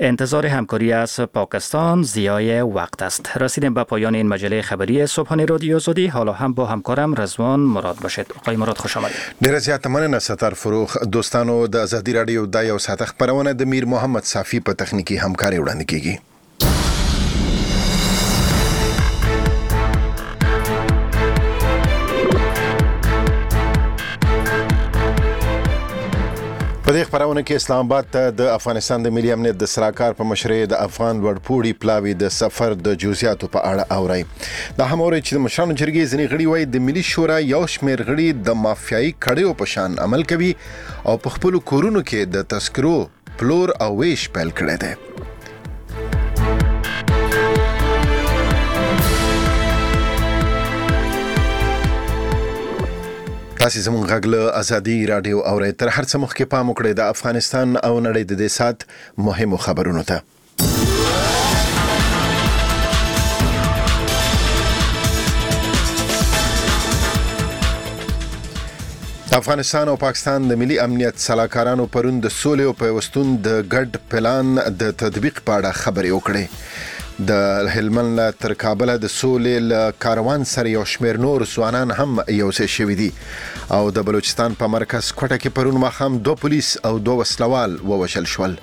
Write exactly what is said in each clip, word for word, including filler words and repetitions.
انتظار همکاری از پاکستان ضیاع وقت است. رسیدیم به پایان این مجله خبری صبحانه رادیو آزادی. حالا هم با همکارم رضوان مراد باشید. آقای مراد خوش آمدید. ډیر زیات مننه ستر فروخ. دوستانو د آزادی رادیو د یو ساعت خبرونه د میر محمد صافی په تخنیکی همکاري وړاندې کیږي. په دې خبرونه کې اسلام آباد ته د افغانستان د ملي امنیت د سلاکار په مشرۍ د افغان ورپوړي پلاوی د سفر د جزئیاتو په اړه اوري. دا هم اوري چې د مشرانو جرګې ځینې غړي وایي د ملي شورا یو شمېر غړي د مافیایي کړیو په شان عمل کوي او په خپل کورونو کې د تذکرو پلور او ویش پیل کړی دی. تاسو زموږ غږ له آزادي رادیو اورئ. تر هر څه مخکې پام وکړئ د افغانستان او نړۍ د دې سات مهمو خبرونو ته. افغانستان او پاکستان د ملي امنیت سلاکارانو پرون د سولې او پیوستون د ګډ پلان د تطبیق په اړه خبرې وکړې. د هلمند تر کابل د سولې ل کاروان سره یو شمېر نور ځوانان هم یو څه شوي دي او د بلوچستان په مرکز کوټه کې پرون ماښام دو پولیس او دو وسلوال ووژل شول.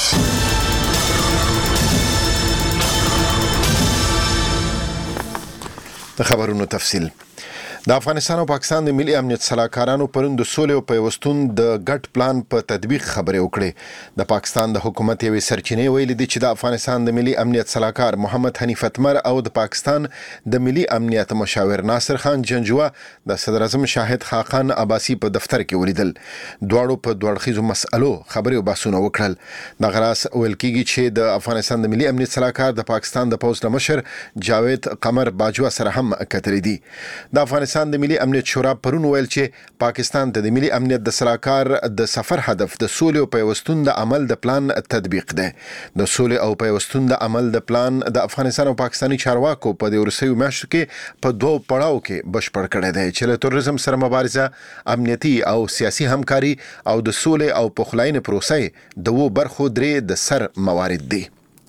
د خبرونو تفصیل. د افغانستان او پاکستان د ملي امنیت سلاکارانو پرون د سولې او پیوستون د ګډ پلان په تطبیق خبرې وکړې. د پاکستان د حکومت یوې سرچینې ویلي دي چې د افغانستان د ملي امنیت سلاکار محمد حنیف اتمر او د پاکستان د ملي امنیت مشاور ناصر خان جنجوه د صدر اعظم شاهد خاقان عباسی په دفتر کې ولیدل. دواړو په دوړخیزو مسألو خبرې او بحثونه وکړل. د غراس ویل کېږي چې د افغانستان د ملي امنیت سلاکار د پاکستان د پوز مشر جاوید قمر باجوه سره هم کتلې دي. د افغانستان د ملي امنیت شورا پرون ویل چې پاکستان ته د ملي امنیت د سلاکار د سفر هدف د سولې او پیوستون د عمل د پلان تطبیق دی. د سولې او پیوستون د عمل د پلان د افغانستان او پاکستاني چارواکو په د ورسېو میاشتو کې په دوه پړاو کې بشپړ کړی دی چې له تروریزم سره مبارزه، امنیتي او سیاسي همکاري او د سولې او پخلاینې پروسې د وو برخو درې د سر موارد دي.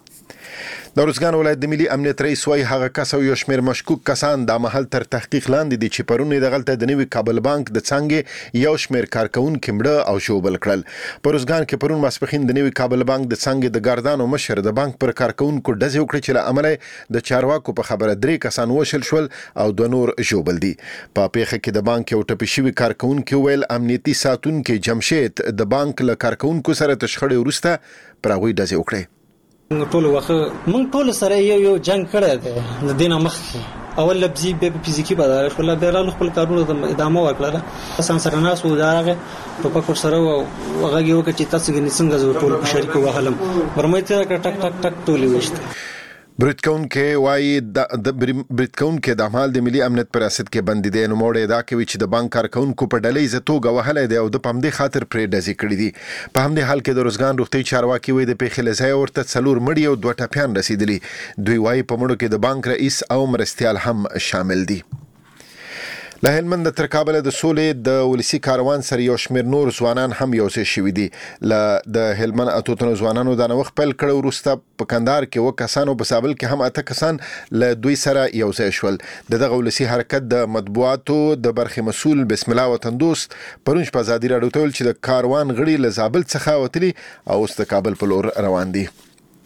د روزګان ولایت د ملي امنیت رئیس وايي هغه کس او یو شمېر مشکوک کسان د محل تر تحقیق لاندې دي چې پرون د غلطه د نوي کابل بانک د څنګه یو شمېر کارکونکو مړه او شوبل کړل. په روزګان کې پرون ماسپخین د نوي کابل بانک د څنګه د ګاردانو مشر د بانک پر کارکونکو ډزې وکړې چې له امله د چارواکو په خبره درې کسان وشل شول او دوه نور شوبل دي. په پیښه کې د بانک یو ټپي شوی کارکونکو ویل امنیتي ساتونکو جمشید د بانک له کارکونکو سره تشخړې وروسته پر هغوی ډزې وکړې. ټول وخت مونږ ټول سره یو یو جنگ کړی دی د دینه مخکې اول لفظي به فزیکی بدل شو لا بیرال خپل کارونه د ادامه ورکړه. اسان سره ناس و داغه په پکور سره وغه یو کې چې تاسو غني څنګه زو ټول شریک وهلم برمایته ټک ټک ټک ټولې وشته. بریټکون کې وایي د بریټکون کې د عمل د ملي امنیت پر اساس کې بندي دي. نو موړې دا کوي چې د بانک کارکونکو په ډلې زتوګه وهلې دی او د پمدې خاطر پرې ډزې کړې دي. په همدې حال کې د روزګان روغتي چارواکي وایي د پیښې لځای ورته څلور مړي او دوه ټپيان رسیدلي. دوی وایي په مړو کې د بانک رئیس او مرستيال هم شامل دي. له هلمند تر کابل د سولې د ولسی کاروان سره یو شمېر نور ځوانان هم یو څه شوي دي. له د هلمند اتوتنو ځوانانو د نوښت پیل کړو وروسته په کندهار کې و کسانو په سابل کې هم اته کسان له دوی سره یو ځای شول. دغه ولسی حرکت د مطبوعاتو د برخې مسول بسم الله وطن دوست پرون په آزادي راډیو ته ویل چې د کاروان غړي له زابل څخه وتلي او اوس د کابل په لور روان دي.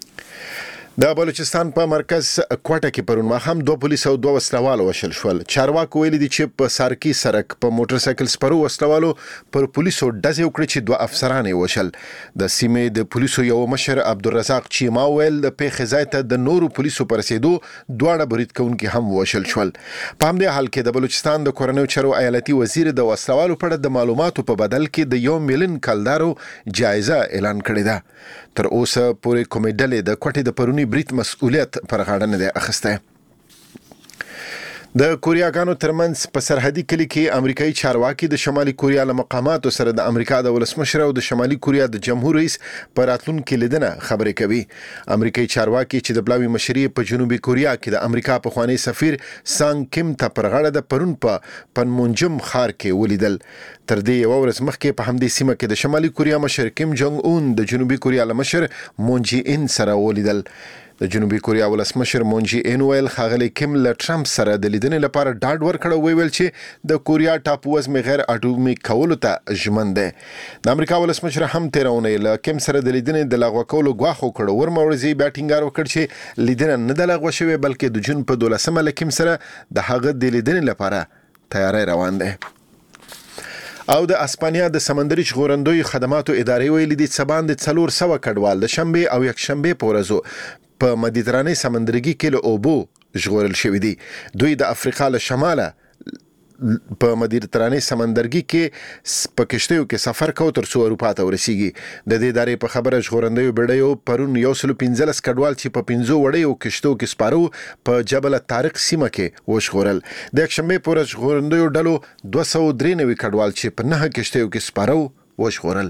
د بلوچستان په مرکز کوټه کې پرون ماښام دوه پولیس او دوه وسلوال وشل شول. چارواکو ویلي دي چې په سارکی سرک په موټر سایکل سپرو وسلوالو پر پولیسو ډزې وکړې چې دوه افسران یې وشل. د سیمې د پولیسو یو مشر عبدالرزاق چیما ویل د پیښې ځای ته د نورو پولیسو پر رسیدو دواړه برید کوونکي هم وشل شول. په همدې حال کې د بلوچستان د کورنیو چارو ایالتي وزیر د وسلوالو په اړه د معلوماتو په بدل کې د یو میلیون کلدارو جایزه اعلان کړې ده. تر اوسه پورې کومې ډلې د کوټې د پرونی برید مسؤلیت پر غاړه نه دی اخیستی. د کوریاګانو ترمنځ په سرحدي کلی کې امریکایي چارواکي د شمالي کوریا له مقاماتو سره د امریکا د ولسمشر او د شمالي کوریا د جمهور رئیس په راتلونکي لیدنه خبرې کوي. امریکایي چارواکي چې د بلاوي مشري په جنوبي کوریا کې د امریکا په خوانی سفیر سانګ کیم ته پر غاړه د پرون په پنمونجم ښار کې ولیدل. تر دې یو ورځ مخکې په همدې سیمه کې د شمالي کوریا مشر کیم جونګ اون د جنوبي کوریا له مشر مون جي ان سره ولیدل. د جنوبي کوریا ولسمشر مون جي ان ویل ښاغلي کیم له ټرمپ سره د لیدنې لپاره ډاډ ورکړ، ویل چې د کوریا ټاپو وزمې غیر اټومي کولو ته ژمن دی. د امریکا ولسمشر هم تیر اونۍ له کیم سره د لیدنې د لغوه کولو ګواښ وکړ. ورموړزي بیا ټینګار وکړ چې لیدنه نه د لغوه شوې بلکې د جون په دولسمه له کیم سره د هغه د لیدنې لپاره تیاری روان دی. او د اسپانیا د سمندري ژغورندوی خدماتو ادارې ویلي دي چې باندې څلور سوه کډوال د شنبه او یک شنبه په ورځو په مدیترانې سمندرګي کې له اوبو ژغورل شوي دي. دوی د افریقا له شماله په مدیترانې سمندرګي کې په کشتیو کې سفر کوي تر څو اروپا ته ورسیږي. د دې ادارې په خبره ژغورندوی بډایو پرون یو سل پنځلس کډوال چې په پنځو وړیو کشتو کې سپارو په جبل طارق سیمه کې وژغورل. د یک شنبه په ورځ ژغورندوی ډلو دوه سوه درې نوي کډوال چې په نهه کشتیو کې سپارو وژغورل.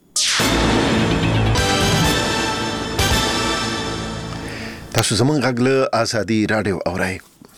تاسو زمون غږ له آزادي رادیو اورئ.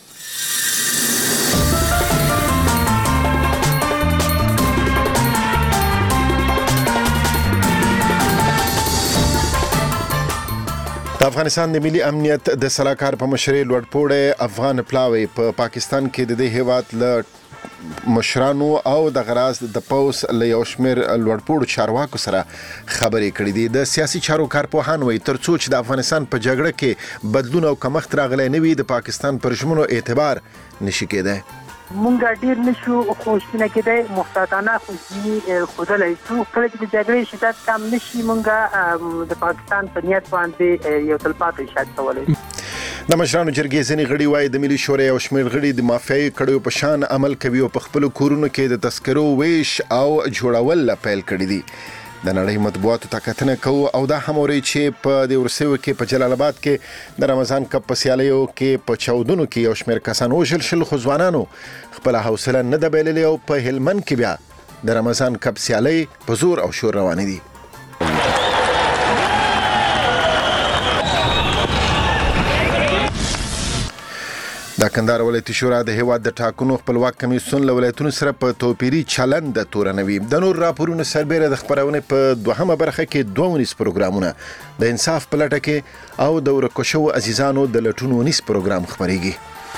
د افغانستان د ملي امنیت د سلاکار په مشرۍ لوړپوړی افغان پلاوی په پا پاکستان کې د دې هیواد له مشرانو او د غراز د پوس له یو شمېر لوړپوړو چارواکو سره خبرې کړې دي. د سیاسي چارو کارپوهان وایي تر څو چې د افغانستان په جګړه کې بدلون او کمښت راغلی نه وي د پاکستان پر ژمنو اعتبار نشي کېدی. مونږ ډیر نشو خوشبینه کېدای، محتاطانه خوشبیني خودلای شو. کله چې د جګړې شدت کم نشي مونږ د پاکستان په نیت باندې یو تلپاتې شک کولای. د مشرانو جرګې ځینې غړي وایي د ملي شورا او شمېر غړي د مافیایي کړیو په شان عمل کوي او په خپلو کورونو کې د تذکرو ویش او جوړول پیل کړي دي. د نړۍ مطبوعاتو ته کتنه کوو او دا هم اوري چې په د ورسیو کې په جلال آباد کې د رمضان کپ په سیالیو کې په چاودنو کې یو شمېر کسان وژل شل، خو ځوانانو خپل حوصله نه ده بایللې او په هلمند کې بیا د رمضان کپ سیالۍ په زور او شور روانې دي. د کندهار ولایتي شورا د هیواد د ټاکنو خپلواک کمیسیون له ولایتونو سره په توپیري چلند تورنوي. د نور راپورونو سربیره د خپرونې په دوهمه برخه کې دوه ونیس پروګرامونه د انصاف په لټه کې او د ورکو شوو عزیزانو د لټون ونیس پروګرام خپرېږي.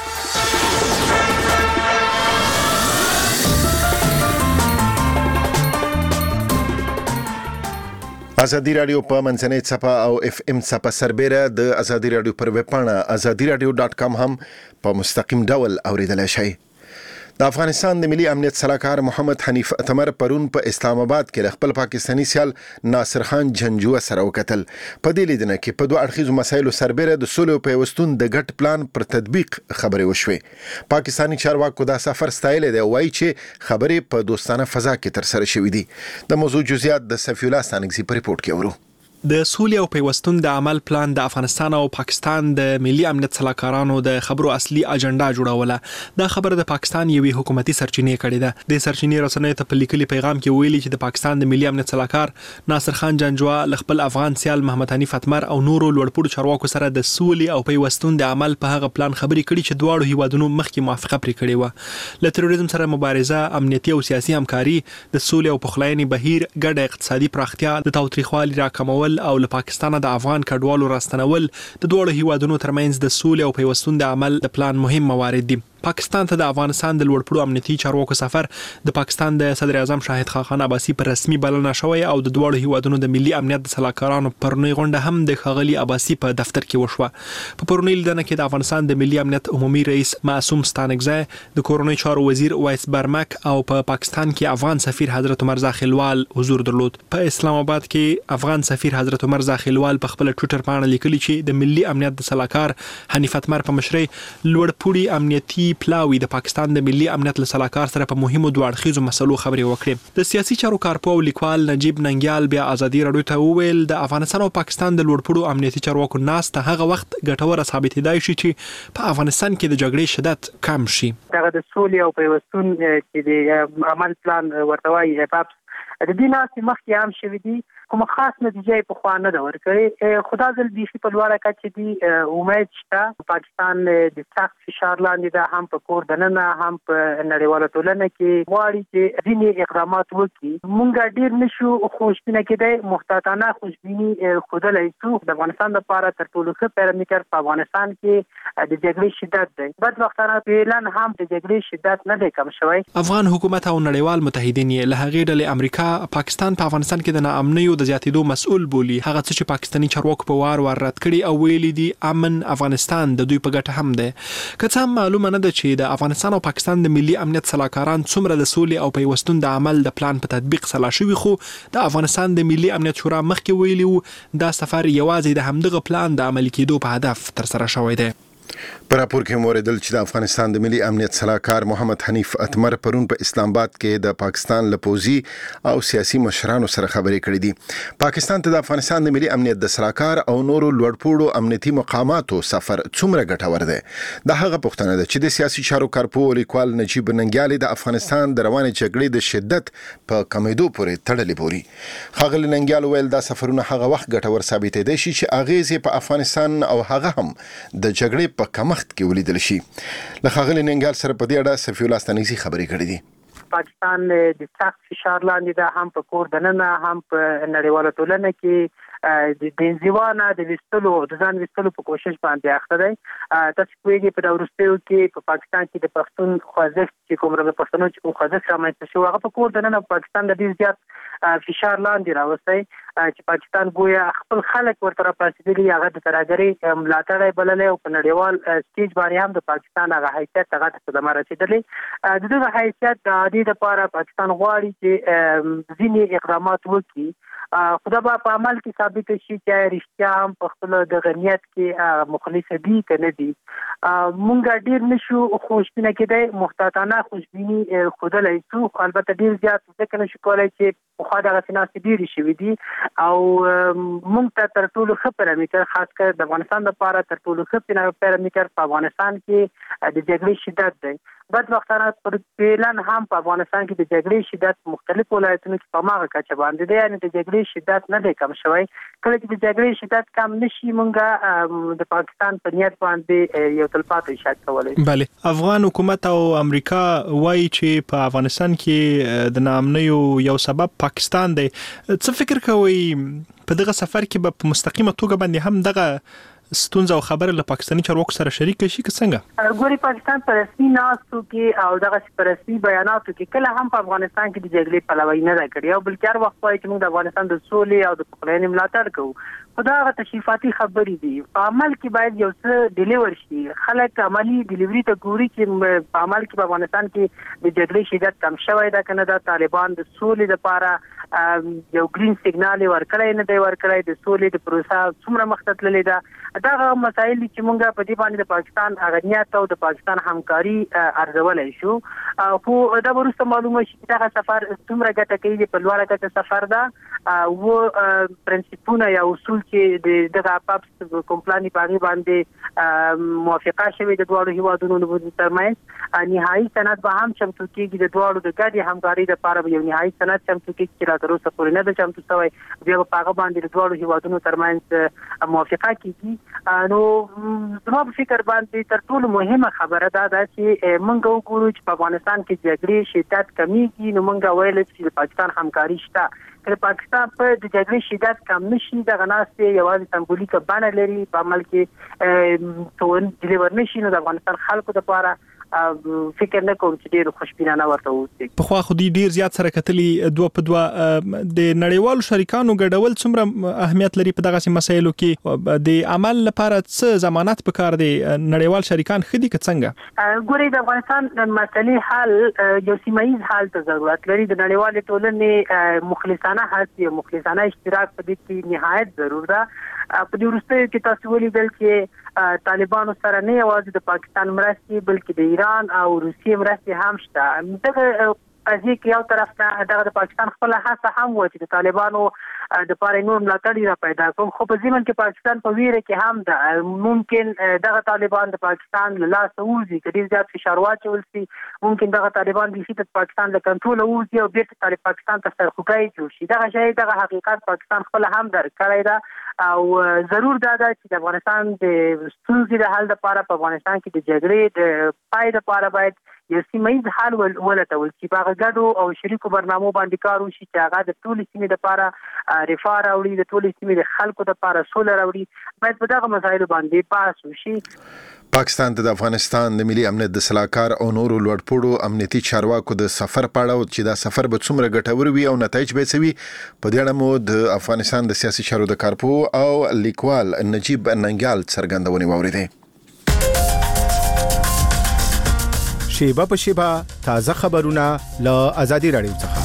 ازادي رادیو په منځنۍ څپه او اف ام څپه سربیره د ازادي رادیو پر ویب پاڼه ازادي رادیو ډاټ کام هم په مستقیم ډول اوریدلای شئ. د افغانستان د ملي امنیت سلاکار محمد حنیف اتمر پرون په اسلام آباد کې خپل پاکستانی سیال ناصر خان جنجوه سره وکتل. په دې لیدنه کې په دوه اړخیزو مسایلو سربیره د سولې او پیوستون د ګډ پلان پر تطبیق خبرې وشوې. پاکستانی چارواکو دا سفر ستایلی دی، وایي چې خبرې په دوستانه فضا کې ترسره شوې دي. د موضوع جزئیات د صفی الله ستانکزي په ریپورت کې اورو. د سولې او پیوستون د عمل پلان د افغانستان او پاکستان د ملي امنیت سلاکارانو د خبرو اصلي اجنډا جوړوله. دا خبره د پاکستان یوې حکومتي سرچینې کړې ده. د سرچینې رسنیو ته په لیکلي پیغام کې ویلي چې د پاکستان د ملي امنیت سلاکار ناصر خان جنجوه له خپل افغان سیال محمد حنیف اتمر او نورو لوړپوړو چارواکو سره د سولې او پیوستون د عمل په هغه پلان خبرې کړي چې دواړو هیوادونو مخکې موافقه پرې کړې و. له تروریزم سره مبارزه، امنیتي او سیاسي همکاري، د سولې او پخلاینې بهیر، ګډه اقتصادي پراختیا، د تاوتریخوالي راکمول او له پاکستان د افغان کډوالو راستنول د دوه هیوادونو ترمنځ د سولې او پیوستون د عمل د پلان مهم موارد دي. پاکستان ته د افغانستان د لوړپوړو امنیتي چارواکو سفر د پاکستان د صدر اعظم شاهد خاقان عباسي پر رسمي بلنه شوی او د دوه هیوادونو د ملي امنیت د سلاکارانو پرونی غونډه هم د خاغلی عباسي په دفتر کې وشوه. په پرونی لیدنه کې د افغانستان د ملي امنیت عمومي رئیس معصوم ستانکزی، د کورنۍ چارو وزیر وایس برمک او په پا پاکستان کې افغان سفیر حضرت عمر زاخیلوال حضور درلود. په اسلام آباد کې افغان سفیر حضرت عمر زاخیلوال په خپل ټوئیټر باندې لیکلي چې د ملي امنیت د سلاکار حنیف اتمر په مشرۍ لوړپوړي امنیتي پلاوی د پاکستان د ملي امنیت له سلاکار سره په مهمو دوه اړخیزو مسلو خبرې وکړې. د سیاسي چارو کارپوه او لیکوال نجیب ننګیال بیا ازادي راډیو ته وویل د افغانستان او پاکستان د لوړپوړو امنیتي چارواکو ناسته هغه وخت ګټوره ثابتېدای شي چې په افغانستان کې د جګړې شدت کم شي. دغه د سولې او پیوستون چې د عمل پلان ورته وایي پاپس د دې ناستې مخکې هم شوي دي، کوم خاص نتیجه یې پخوا نه ده ورکړې. خو ځل بیخي په لوړه کچه دي امید شته پاکستان د سخت فشار لاندې ده، هم په کور دننه هم په نړیواله ټولنه کې غواړي چې ځینې اقدامات وکړي. مونږ ډېر نشو خوشبینه کېدی، محتاطانه خوشبیني ښودلی شو. د افغانستان لپاره تر ټولو ښه پیرامیټر په افغانستان کې د جګړې شدت دی. بدبختانه فعلا هم د جګړې شدت نه دی کم شوی. افغان حکومت او نړیوال متحدین یې له هغې ډلې امریکا پاکستان په افغانستان کې د ناامنیو د زیاتېدو مسؤل بولي. هغه څه چې پاکستاني چارواکو په وار وار رد کړي او ویلي دي امن افغانستان د دوی په ګټه هم دی. که څه هم معلومه نه ده چې د افغانستان او پاکستان د ملي امنیت سلاکاران څومره د سولې او پیوستون د عمل د پلان په تطبیق سلا شوي، خو د افغانستان د ملي امنیت شورا مخکې ویلي وو دا سفر یوازې د همدغه پلان د عملي کېدو په هدف ترسره شوی دی. پر راپور کې موردل چې د افغانستان د ملي امنیت صلاحکار محمد حنیف اتمر پرون په اسلام آباد کې د پاکستان له پوځي او سیاسي مشرانو سره خبرې کړې دي. پاکستان ته د افغانستان د ملي امنیت د صلاحکار او نورو لوړپوړو امنیتي مقاماتو سفر څومره ګټور دی؟ دا هغه پوښتنه ده چې د سیاسي چارو کارپوه لیکوال نجیب ننګیال د افغانستان د روانې جګړې د شدت په کمیدو پورې تړلې بولي. ښاغلي ننګیال ویل دا سفرونه هغه وخت ګټور ثابتېدای شي چې اغیزې په افغانستان او هغه هم د جګړې په کمښت کې ولیدل شي. له ښاغلي ننګیال سره په دې اړه صفي الله ستانکزي خبرې کړې دي. پاکستان د سخت فشار لاندې ده، هم په کور دننه هم په نړیواله ټولنه کې د انزوانه د وستلو د ځان وستلو په کوشش باندې اخته دی. تاسو کویږي په وروستیو کې په پاکستان کې د پښتون خوځښت چې کوم د پښتنو چې خوځښت رامنځته شو هغه په کور دننه پاکستان د ډیر زیات فشار لاندې راوستي چې پاکستان ګویا خپل خلک ورته راپاسېدلي، هغه د ترهګرۍ ملاتړی بللی او په نړیوال سټیج باندې هم د پاکستان هغه حیثیت هغه ته صدمه رسېدلی. د دغه حیثیت د عادي دپاره پاکستان غواړي چې ځینې اقدامات وکړي. خدا به په عمل کې ثابت شي چې رښتیا هم په خپل د غنیت کې مخلص دي که نه دي. مونږ ډېر نشو خوشبینه کېدی، محتاطانه خوشبیني ښودلی شو. البته ډېر زیات ځکه نشو کولی چې پخوا دغسې ناستې ډېرې شوي دي او مونږ ته تر ټولو ښه پیرامیټر خاص کر د افغانستان لپاره تر ټولو ښه پیرامیټر په افغانستان کې د جګړې شدت دی. بدبختانه پر فعلا هم په افغانستان کې د جګړې شدت مختلف ولایتونو کې په ماغه کچه باندې دی، یعنې د جګړې شدت نه دی کم شوی. کله چې د جګړې شدت کم نشي مونږ د پاکستان په نیت باندې یو تلپاتې شک کولی. بله، افغان حکومت او امریکا وایي چې په افغانستان کې د ناامنیو یو سبب پاکستان دی. څه فکر کوئ په دغه سفر کې به په مستقیمه توګه باندې هم دغه ستونزه او خبره له پاکستاني چارواکو سره شریک شي که څنګه؟ ګوري پاکستان په رسمي ناستو کې او دغه په رسمي بیاناتو کې کله هم په افغانستان کې د جګړې پلوي نه ده کړې او بلکې هر وخت وایي چې موږ د افغانستان د سولې او د پخلاینې ملاتړ کوو. خو دا هغه تشریفاتي خبرې دي. په عمل کې باید یو څه ډیلیور شي. خلک عملي ډیلیوري ته ګوري چې په عمل کې په افغانستان کې د جګړې شدت کم شوی ده که نه ده. طالبان د سولې لپاره یو گرین سیګنال ورکړی نه دی ورکړی. د سولې د پروسه څومره مخته تللې ده. دغه مسایل چې موږ په دې باندې د پاکستان اغنیت او د پاکستان همکاري ارزولی شو. خو دا وروسته معلومه شي چې دغه سفر څومره ګټه کوي. په لوړه کچه سفر ده و پرنسپونه یا اصول چې د دغه پاپس کوم پلان په هغې باندې موافقه شوې د دواړو هیوادونو ترمنځ. نهایي سند به هم چمتو کېږي د دواړو د ګډې همکارۍ دپاره به یو نهایي سند چمتو کېږي چې لا تر اوسه پورې نه ده چمتو شوی. بیا به په هغه باندې د دواړو هیوادونو ترمنځ موافقه کېږي. نو زما په فکر باندې تر ټولو مهمه خبره دا ده چې موږ وګورو چې په افغانستان کې جګړې شدت کمیږي. نو موږ ویلی چې د پاکستان همکاري شته. که پاکستان په د جګړې شدت کم نشي دغه ناستې یوازې سمبولیکه بڼه لري، په عمل کې ډیلیور نشي، نو د افغانستان خلکو دپاره فکر نه کوم چې ډېر خوشبینانه ورته اوسي. پخوا خو دوی ډېر زیات سره کتلي دوه په دوه. د نړیوالو شریکانو ګډول څومره اهمیت لري په دغسې مسایلو کې؟ د عمل لپاره څه ضمانت پکار دی؟ نړیوال شریکان ښه دي که څنګه؟ ګورئ د افغانستان مسلې حل یو سیمه ییز حل ته ضرورت لري. د نړیوالې ټولنې مخلصانه هڅې او مخلصانه اشتراک په دې کې نهایت ضرور ده. په دې وروستیو کې تاسو ولیدل چې طالبانو سره نه یوازې د پاکستان مرستې بلکې د ایران او روسیې مرستې هم شته. دغه قضیه کې یو طرف ته دغه د پاکستان خپل هڅه هم و چې د طالبانو د پاره نور ملاتړ را پیدا کوم، خو په ځمن کې پاکستان په ویره کې هم ده ممکن دغه طالبان د پاکستان له لاسه وځي، کله زیات فشار واچول شي ممکن دغه طالبان د شي پاکستان له کنټرول وځي او بیرته طالب پاکستان ته سرخوږی جوړ شي. دغه شی دغه حقیقت پاکستان خپل هم درک کړی ده او ضرور دا ده چې د افغانستان د ستونزې د حل لپاره په افغانستان کې د جګړې د پای لپاره باید یو سیمه‌ییز حل ولټول شي، په هغه ګډو او شریکو برنامو باندې کار وشي چې هغه د ټولې سیمې لپاره رفاه راوړي، د ټولې سیمې د خلکو لپاره سوله راوړي. باید په دغه مسایلو باندې بحث وشي. پاکستان ته د افغانستان د ملي امنیت د سلاکار او نورو لوړپوړو امنیتي چارواکو د سفر په اړه چې دا سفر به څومره ګټور وي او نتایج به څه وي، په دې اړه مو د افغانستان د سیاسي چارو د کارپوه او لیکوال نجیب ننګیال څرګندونې واوریدې. شیبه په شیبه تازه خبرونه له آزادي رادیو څخه.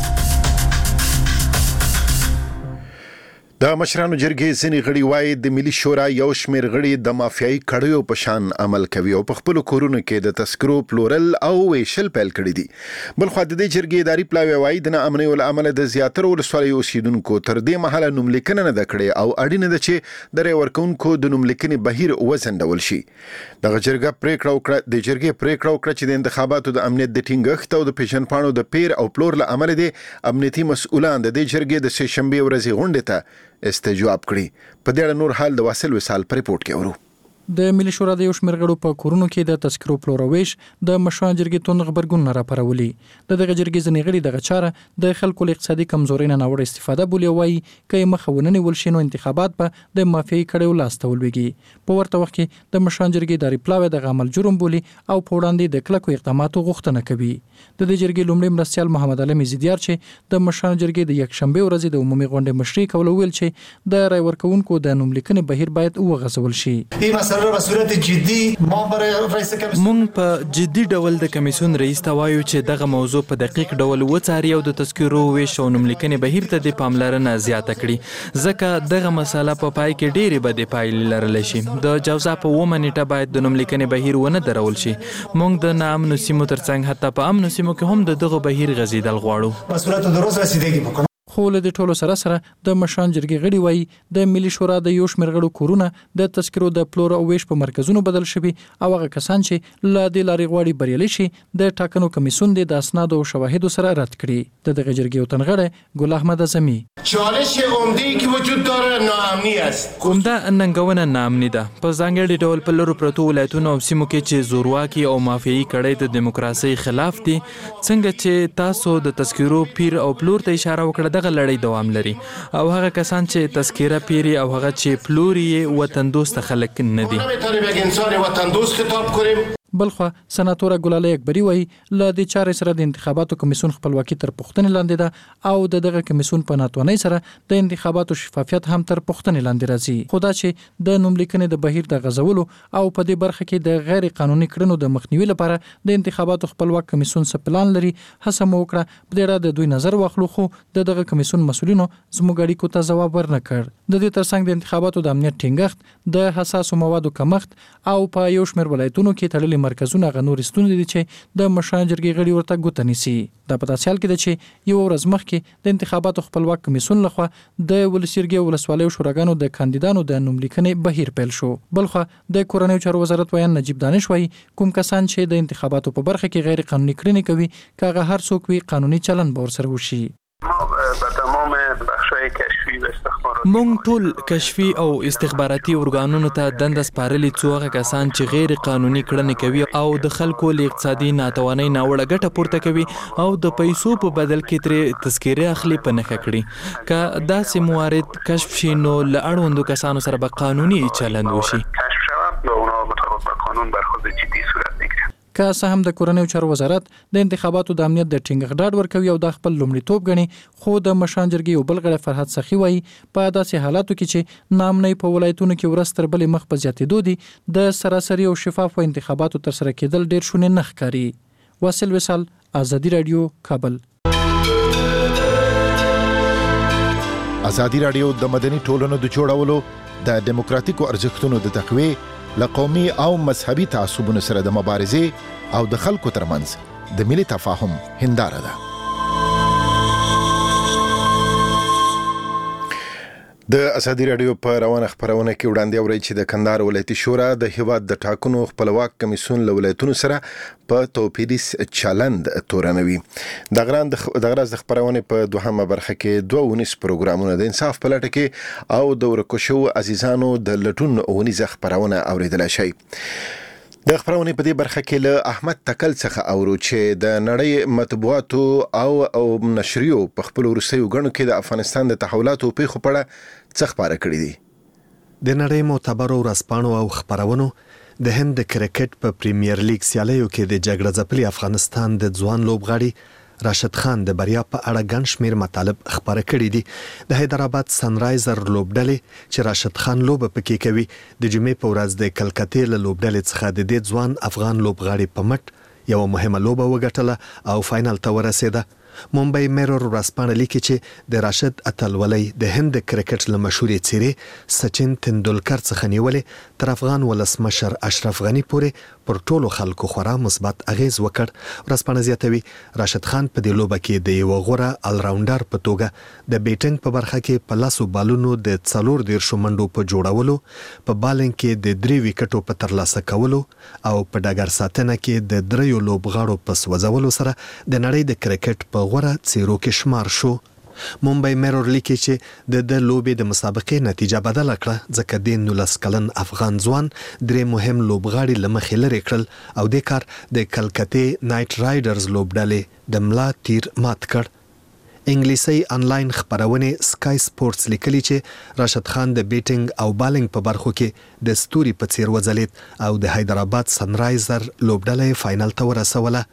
د مشرانو جرګې ځینې غړي وایي د ملي شورا یو شمېر غړي د مافیایي کړیو په شان عمل کوي او په خپلو کورونو کې د تذکرو پلورل او ویشل پیل کړي دي. بلخوا د دې جرګې اداري پلاوی وایي د ناامنیو له امله د زیاترو ولسوالیو اوسیدونکو تر دې مهاله نوملیکنه نه ده کړې او اړینه ده چې د رایې ورکوونکو د نوملیکنې بهیر وځنډول شي. دغه جرګه پریکړه وکړه د جرګې پریکړه وکړه چې د انتخاباتو د امنیت د ټینګښت او د پیژنپاڼو د پیر او پلور له امله د امنیتي مسؤلان د دې جرګې د سه شنبې ورځې غونډې ته استجواب کړي. په دې اړه نور حال د واصل وصال په ریپورت کې ورو. د ملي شورا د یو شمېر غړو په کورونو کې د تذکرو پلورویش د مشرانو جرګې توند خبرګون نه راپارولي. د دغه جرګې ځینې غړي دغه چاره د خلکو له اقتصادي کمزورۍ نه ناوړه استفاده بولي، وایي که یې مخه ونه نیول شي نو انتخابات به د مافیایي کړیو لاس ته ولویږي. په ورته وخت کې د مشرانو جرګې اداري پلاوی دغه عمل جرم بولي او په وړاندې د کلکو اقداماتو غوښتنه کوي. د دې جرګې لومړی مرستیال محمد علي زیدیار چې د مشرانو جرګې د یکشنبې ورځې د عمومي غونډې مشري کول ویل چې د رای ورکوونکو د نوملیکنې بهیر باید وغځول شي. این مسئله به صورت جدي مونږ په جدي ډول د کمیسیون رئیس ته وایو چې دغه موضوع په دقیق ډول وڅاري او د تذکرو ویش او نوملیکنې بهیر ته د پاملرنه زیاته کړي، ځکه دغه مسله په پای کې ډېرې بدې پایلې لرلی شي. د جوزا په اوومه نیټه باید د نوملیکنې بهیر ونه درول شي. مونږ د ناامنو سیمو ترڅنګ حتی په امنو سیمو کې هم د دغه بهیر غځېدل غواړو. په صورت درست رسیدګي وکړو. خو له دې ټولو سره سره د مشرانو جرګې غړي وایي د ملي شورا د یو شمېر غړو کورونه د تذکرو د پلور او ویش په مرکزونو بدل شوي او هغه کسان چې له دې لارې غواړي بریالي شي د ټاکنو کمیسیون د اسنادو او شواهدو سره رد کړي. د دغه جرګې یو تن غړی ګل احمد اعظمي چالش عمده‌ای که وجود داره ناامنی است. عمده ننګونه ناامني ده. په ځانګړي ډول په لرو پرتو ولایتونو او سیمو کې چې زورواکي او مافیایي کړۍ د دیموکراسۍ خلاف دي، څنګه چې تاسو د تذکرو پیر او پلور ته اشاره وکړه، دغه لړۍ دوام لري او هغه کسان چې تذکره پیری او هغه چې پلوري وطن دوست خلک نه دي. بلخوا سناتوره ګلاله اکبری وایي له دې چارې سره د انتخاباتو کمیسیون خپلواکي تر پوښتنې لاندې ده او د دغه کمیسیون په ناتوانۍ سره د انتخاباتو شفافیت هم تر پوښتنې لاندې راځي. خو دا چې د نوملیکنې د بهیر د غځولو او په دې برخه کې د غیر قانوني کړنو د مخنیوي لپاره د انتخاباتو خپلواک کمیسیون څه پلان لري، هڅه مو وکړه په دې اړه د دوی نظر واخلو، خو د دغه کمیسیون مسؤلینو زموږ اړیکو ته ځواب ورنکړ. د دې ترڅنګ د انتخاباتو د امنیت ټینګښت، د حساسو موادو کمښت او په یو شمېر ولایتونو کې تړلي مرکزونه غنور ستونزې دي چې د مشرانو جرګې غړي ورته ګوته نیسي. دا په داسې حال کې ده چې یو ورځ مخکې د انتخاباتو خپلواک کمیسیون لخوا د ولس جرګې او ولسوالیو شوراګانو د کاندیدانو د نوملیکنې بهیر پیل شو. بلخوا د کورنیو چارو وزارت ویان نجیب دانش وایي کوم کسان چې د انتخاباتو په برخه کې غیر قانوني کړنې کوي، کاغه هر څوک وي قانوني چلند به ورسره وشي. مونږ ټول کشفي او استخباراتي ارګانونو ته دنده سپارلي څو هغه کسان چې غیر قانوني کړنې کوي او د خلکو له اقتصادي ناتوانۍ ناوړه ګټه پورته کوي او د پیسو په بدل کې ترې تذکره اخلي په نښه کړي. که داسې موارد کشف شي نو له اړوندو کسانو سره به قانوني چلند وشي. که څه هم د کورنیو چارو وزارت د انتخاباتو د امنیت د ټینګښت ډاډ ورکوي او د خپل لومړیتوب ګڼي، خو د مشرانو جرګې یو بل غړی فرهاد سخي وایي په داسې حالاتو کې چې ناامنۍ په ولایتونو کې ورځ تر بلې مخ په زیاتېدو دي، د سراسري او شفافو انتخاباتو ترسره کېدل ډېر شونې نه ښکاري. واصل وصال، آزادي رادیو، کابل. ازادي راډیو د مدني ټولنو د جوړولو د دیموکراتیکو ارزښتونو د تقویې له قومي او مذهبي تعصبونو سره د مبارزې او د خلکو ترمنځ د ملي تفاهم هنداره ده. د ازادي راډیو په روانه خبرونه کې وړاندې اوري چې د کندهار ولایتي شورا د هیواد د ټاکنو خپلواک کمیسیون له ولایتونو سره په توپیري چلند تورنوي. د غران د غراز د خبرونه په دوهمه برخه کې دوه ونیس پروګرامونه د انصاف په لټه کې او د ورکوشو عزیزانو د لټون ونیس خبرونه اوریدل شي. د خبرونه په دې برخه کې له احمد تکل څخه اورو چې د نړۍ مطبوعاتو او او نشریو په خپل روسي وګڼو کې د افغانستان د تحولاتو په خبره څه خبره کړې دي. د نړۍ معتبرو ورځپاڼو او خبرونو د هند د کرکټ په پریمیر لیګ سیالیو کې د جګړه ځپلي افغانستان د ځوان لوبغاړي راشد خان د بریا په اړه ګڼ شمېر مطالب خبره کړي دي. د حیدرآباد سنرایزر لوبډلې چې راشد خان لوبه پکې کوي د جمعې په ورځ د کلکتې له لوبډلې څخه د دې ځوان افغان لوبغاړي په مټ یو مهمه لوبه وګټله او فاینل ته ورسېده. ممبئی میرور ورځپاڼه لیکي چې د راشد اتلولۍ د هند کرکټ له مشهورې څیرې سچن تندولکر څخه نیولې تر افغان ولسمشر اشرف غنی پورې پر ټولو خلکو خورا مثبت اغیز وکړ. ورځپاڼه زیاتوي راشد خان په دې لوبه کې د یو غوره الراونډر په توګه د بیټینګ په برخه کې په لاسو بالونو د څلور دیرشو منډو په جوړولو، په بالینګ کې د درې وکټو په ترلاسه کولو او په ډګر ساتنه کې د دریو لوبغاړو په سوځولو سره د نړۍ د کرکټ په غوره څیرو کې شمار شو. ممبئی میرور لیکي چې د د لوبې د مسابقې نتیجه بدله کړه ځکه د نولس کلن افغان ځوان درې مهم لوبغاړي له مخې لرې کړل او د کار د کلکتې نایټ رایډرز لوبډلې د ملا تیر مات کړ. انګلیسي انلاین خبرونه سکای سپورتس لیکلي چې راشد خان د بیټینګ او بالینګ په برخو کې د ستوري په څیر وځلید او د حیدرآباد سنرایزر لوبډلې فاینل ته ورسوله.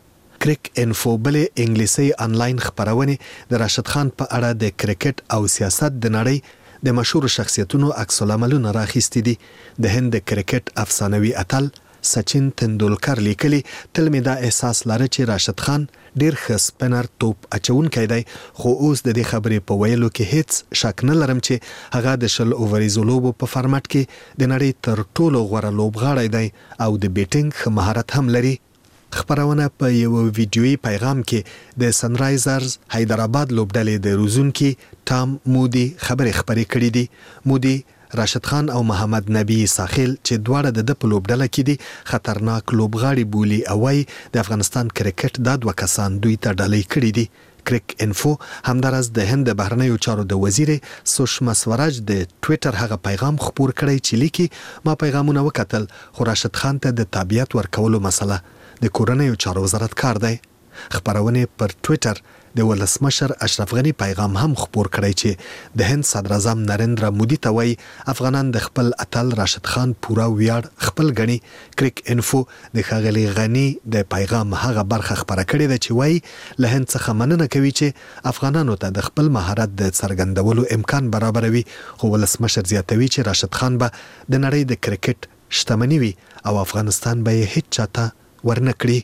کرک انفو بلې انګلیسي انلاین خبرونه د راشد خان په اړه د کرکټ او سیاست د نړۍ د مشهور شخصیتونو عکس العملونه راخیستي دي. د هند د کرکټ افسانوي اتل سچن تندولکر لیکلي تل مې دا احساس لاره چې راشد خان ډیر ښه سپینر توپ اچونکی دی، خو اوس د دې خبرې په ویلو کې هیڅ شک نه لرم چې هغه د شل اووریزو لوبو په فارمټ کې د نړۍ تر ټولو غوره لوبغاړی دی او د بیټینګ ښه مهارت هم لري. خبرونه په یو ویډیویي پیغام کې د سنرایزرز حیدرآباد لوبډلې د روزونکي ټام مودي خبرې خبرې کړې دي. مودي راشد خان او محمد نبی ساخیل چې دواړه د په لوبډله کې دي خطرناک لوبغاړي بولی او وايي د افغانستان کرکټ د دوه کسان دوی ته ډالۍ کړې دي. کرک انفو همدارس د هند بهرنیو چارو د وزیر سوشما سوراج د ټوئیټر هغه پیغام خپور کړی چې لیکي ما پیغامونه وکتل خو راشد خان ته د تابعیت ورکولو مسله د کورنیو چارو وزارت کار دی. خبرونه پر ټوئیټر د ولسمشر اشرف غنی پیغام هم خپور کړی چې د هند صدر اعظم نریندرا مودي ته وایي افغانان د خپل اتل راشد خان پورا ویاړ خپل غني. کرک انفو د ښاغلي غنی د پیغام هغه برخه خبره کړې ده چې وایي له هند څخه مننه کوي چې افغانانو ته د خپل مهارت د څرګندولو امکان برابروي، خو ولسمشر زیاتوي چې راشد خان به د نړۍ د کرکټ شتمني وي او افغانستان به هیڅ چاته ورنکړي.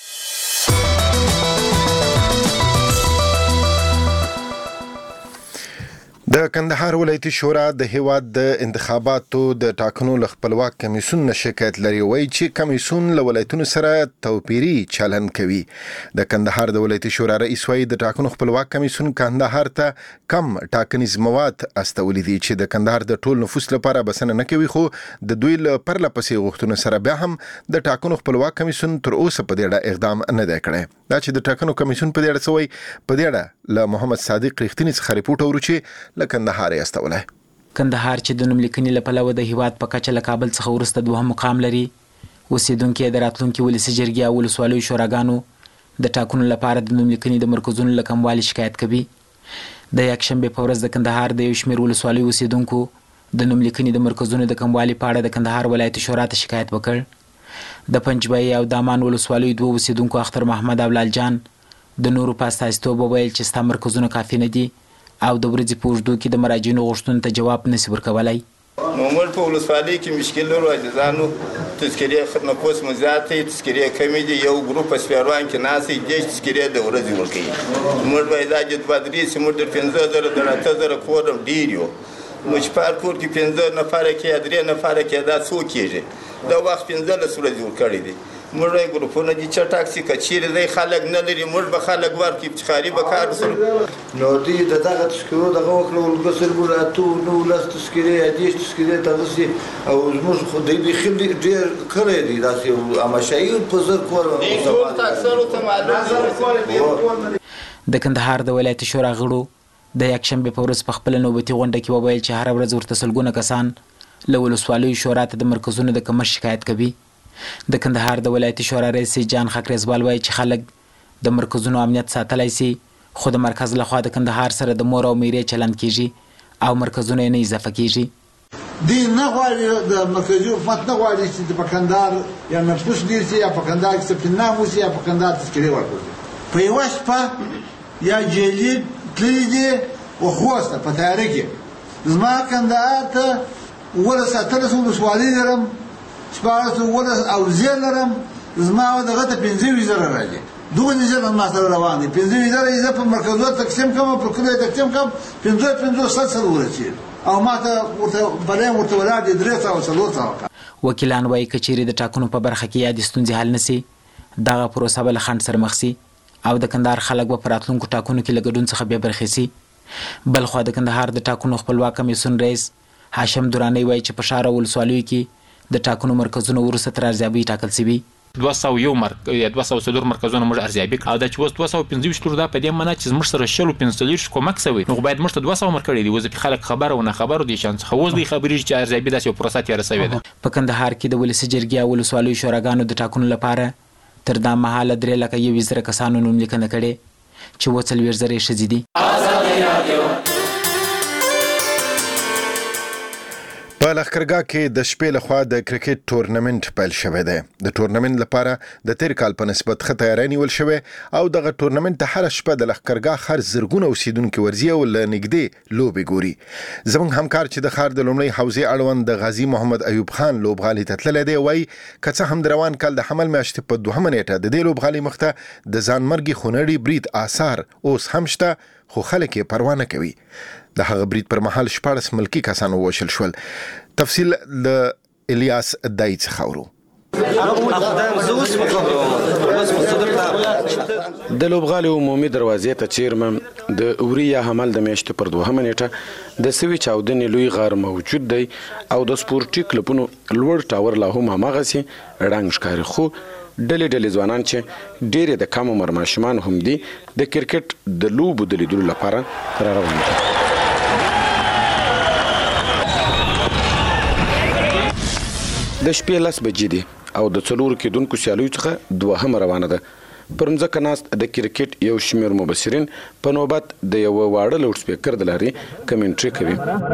د کندهار ولایتي شورا د هیواد د انتخاباتو د ټاکنو ل خپلواک کمیسیون نه شکایت لري، وایي چې کمیسیون له ولایتونو سره توپیري چلند کوي. د کندهار د ولایتي شورا رئیس وایي د ټاکنو خپلواک کمیسیون کندهار ته کم ټاکنیز مواد استولي دي چې د کندهار د ټول نفوس لپاره بسنه نه کوي، خو د دوی له پرله پسې غوښتنو سره بیا هم د ټاکنو خپلواک کمیسیون تر اوسه په دې اړه اقدام نه دی کړی. دا چې د ټاکنو کمیسیون په دې اړه سوی په دې اړه له محمد صادق رښتینی څخه ریپورت اورو چې کندهار یې استولای. کندهار چې د نوملیکنې له پلوه د هیواد په کچه له کابل څخه وروسته دوهم مقام لري، اوسیدونکي د راتلونکي ولسي جرګې او ولسوالیو شوراګانو د ټاکنو لپاره د نوملیکنې د مرکزونو له کموالي شکایت کوي. د یکشنبې په ورځ د کندهار د یو شمېر ولسوالیو اوسیدونکو د نوملیکنې د مرکزونو د کموالي په اړه د کندهار ولایتي شورا ته شکایت وکړ. د پنجبای او دامان ولسوالیو دوه اوسیدونکو اختر محمد او لال جان د نورو په استازیتوب وویل چې ستا مرکزونه کافي نه دي او د ورځې په اوږدو کې د مراجعینو غوښتنو ته جواب نشي ورکولی. موږ په ولسوالۍ کې مشکل لرو عزیزانو تذکرې نفوس مو زیات دی تذکرې کمې دي یو ګروپ په سپیروان کې ناست دی دېرش تذکرې د ورځې ورکوي موږ باید دا جدبادري چې موږ د پنځه زره د اته زره کور ډېر یو نو چې په هر کور کې پنځه نفره کې درې نفره کې دا څو کېږي دا وخت پنځلس ورځې ورکړی دی موږ یې ګروپونه دي چټک سي که چیرې دی خلک نه لري موږ به خلک ورکړي افتخاري به کار وسو نو دوی د دغه تذکرو دغه وکړه ولګسل موږ اتو نولس تذکرې دېرش تذکرې دغسې او زموږ خو دوی بیخي ډېر کړی دی داسې همشایي په زر کور د کندهار د ولایتي شورا غړو د یکشنبې په ورځ په خپله نوبتي غونډه کې وویل چې هره ورځ ورته سلګونه کسان له ولسوالیو شورا ته د مرکزونو د کمښت شکایت کوي د کندهار د ولایتي شورا رئیس جان خکریزوال وایي چې خلک د مرکزونو امنیت ساتلی سي خو د مرکز لخوا د کندهار سره د مور او میرې چلند کیږي او مرکزونه یې نه اضافه کیږي دوی نه غواړي د مرکزي حکومت نه غواړي چې په کندهار یا نفوس ډېر سي یا په کندهار کې ثبت نام وسي یا په کندهار تذکرې ورکړي په یوه شپه یا جیلي تللي دي وخوسته په تیاره کې زما کندهار ته اوولس اتلس ولسوالۍ لرم شپاړس اوولس اوزې لرم زما دغه ته پنځه ویشت زره راځي دوه زره ما سره روان دي پنځه ویشت زره یې زه په مرکزونو تقسیم کوم په کلیو تقسیم کوم پنځه پنځوس سل سل ورسېږي او ما ته ورته بلیم ورته ولاړ دي درې سوه څلور سوه وکیلان وایي که چیرې د ټاکنو په برخه کې یادې ستونزې حل نه سي دغه پروسه به له خنډ سره مخ سي او د کندهار خلک به په راتلونکو ټاکنو کې له ګډون څخه بې برخې سي بل خوا د کندهار د ټاکنو خپلواک کمیسیون رئیس هاشم دراني وایي چې په ښار او ولسوالیو کې د ټاکنو مرکزونو وروسته تر ارزیابۍ ټاکل شوي دوه سوه یو مرک یا دوه سوه څلور مرکزونه موږ ارزیابي کړو او دا چې اوس دوه سوه پنځه ویشت دا په دې معنا چې زموږ سره شل او پنځه څلوېښت کومک شوی نو باید موږ ته دوه سوه مرکړي دي اوس خلک خبر او نه خبر دي شان څخه اوس دوی خبرې چې ارزیابي داسې یو پروسه تېره شوې ده په کندهار کې د ولسي جرګې او ولسوالیو شوراګانو د ټاکنو لپاره تر دا مهاله درې لکه یو زره کسانو نوملیکنه کړې چې اووه څلوېښت زره یې ښځې دي په لښکرګاه کې د شپې لخوا د کرکټ تورنمنت پیل شوی دی د تورنمنت لپاره د تیر کال په نسبت ښه تیاری نیول شوی او دغه تورنمنت ته هره شپه د لښکرګاه ښار زرګونه اوسیدونکي ورځي او له نږدې لوبې ګوري زموږ همکار چې د ښار د لومړۍ حوزې اړوند د غازي محمد ایوب خان لوبغالي ته تللی دی وایي که څه هم د روان کال د حمل میاشتې په دوهمه نیټه د دې لوبغالي مخته د ځانمرګي خونړي برید آثار اوس هم شته خو خلک یې پروا نه کوي د هغه برید پر مهال شپاړس ملکي کسان ووژل شول تفصیل له الیاس دای څخه اورو د لوبغالي عمومي دروازې ته چیرمن د اوریا حمل د میاشتې پر دوهمه نیټه د سوي چاودنې لوی غار موجود دی او د سپورټي کلبونو لوړ ټاور لا هم هماغسې ړنګ ښکاري خو ډلې ډلې ځوانان چې ډېرې د کم عمر ماشومان هم دي د کرکټ د لوبو د لیدلو لپاره را روان دي د شپې لس بجې دي او د څلورو کېدونکو سیالیو څخه دوهمه روانه ده پر مځکه ناست د کرکټ یو شمېر مبصرین په نوبت د یوه واړه لوډ سپیکر د لارې کمنټري کوي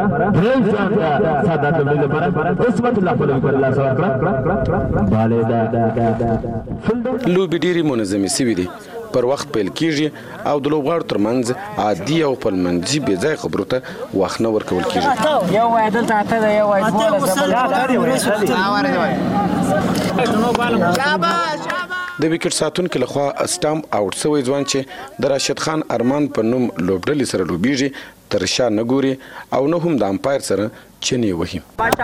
لوبې ډېرې منظمې سوي دي پر وخت پیل کیږي او د لوبغاړو ترمنځ عادي او خپلمنځي بې ځایه خبرو ته وخت نه ورکول کیږي یو وای دلته اته ده یو وای د وکټ ساتونکو لخوا اسټامپ آوټ شوی ځوان چې د راشد خان ارمان په نوم لوبډلې سره لوبیږي تر شا نه ګوري او نه هم د امپایر سره چنې وهي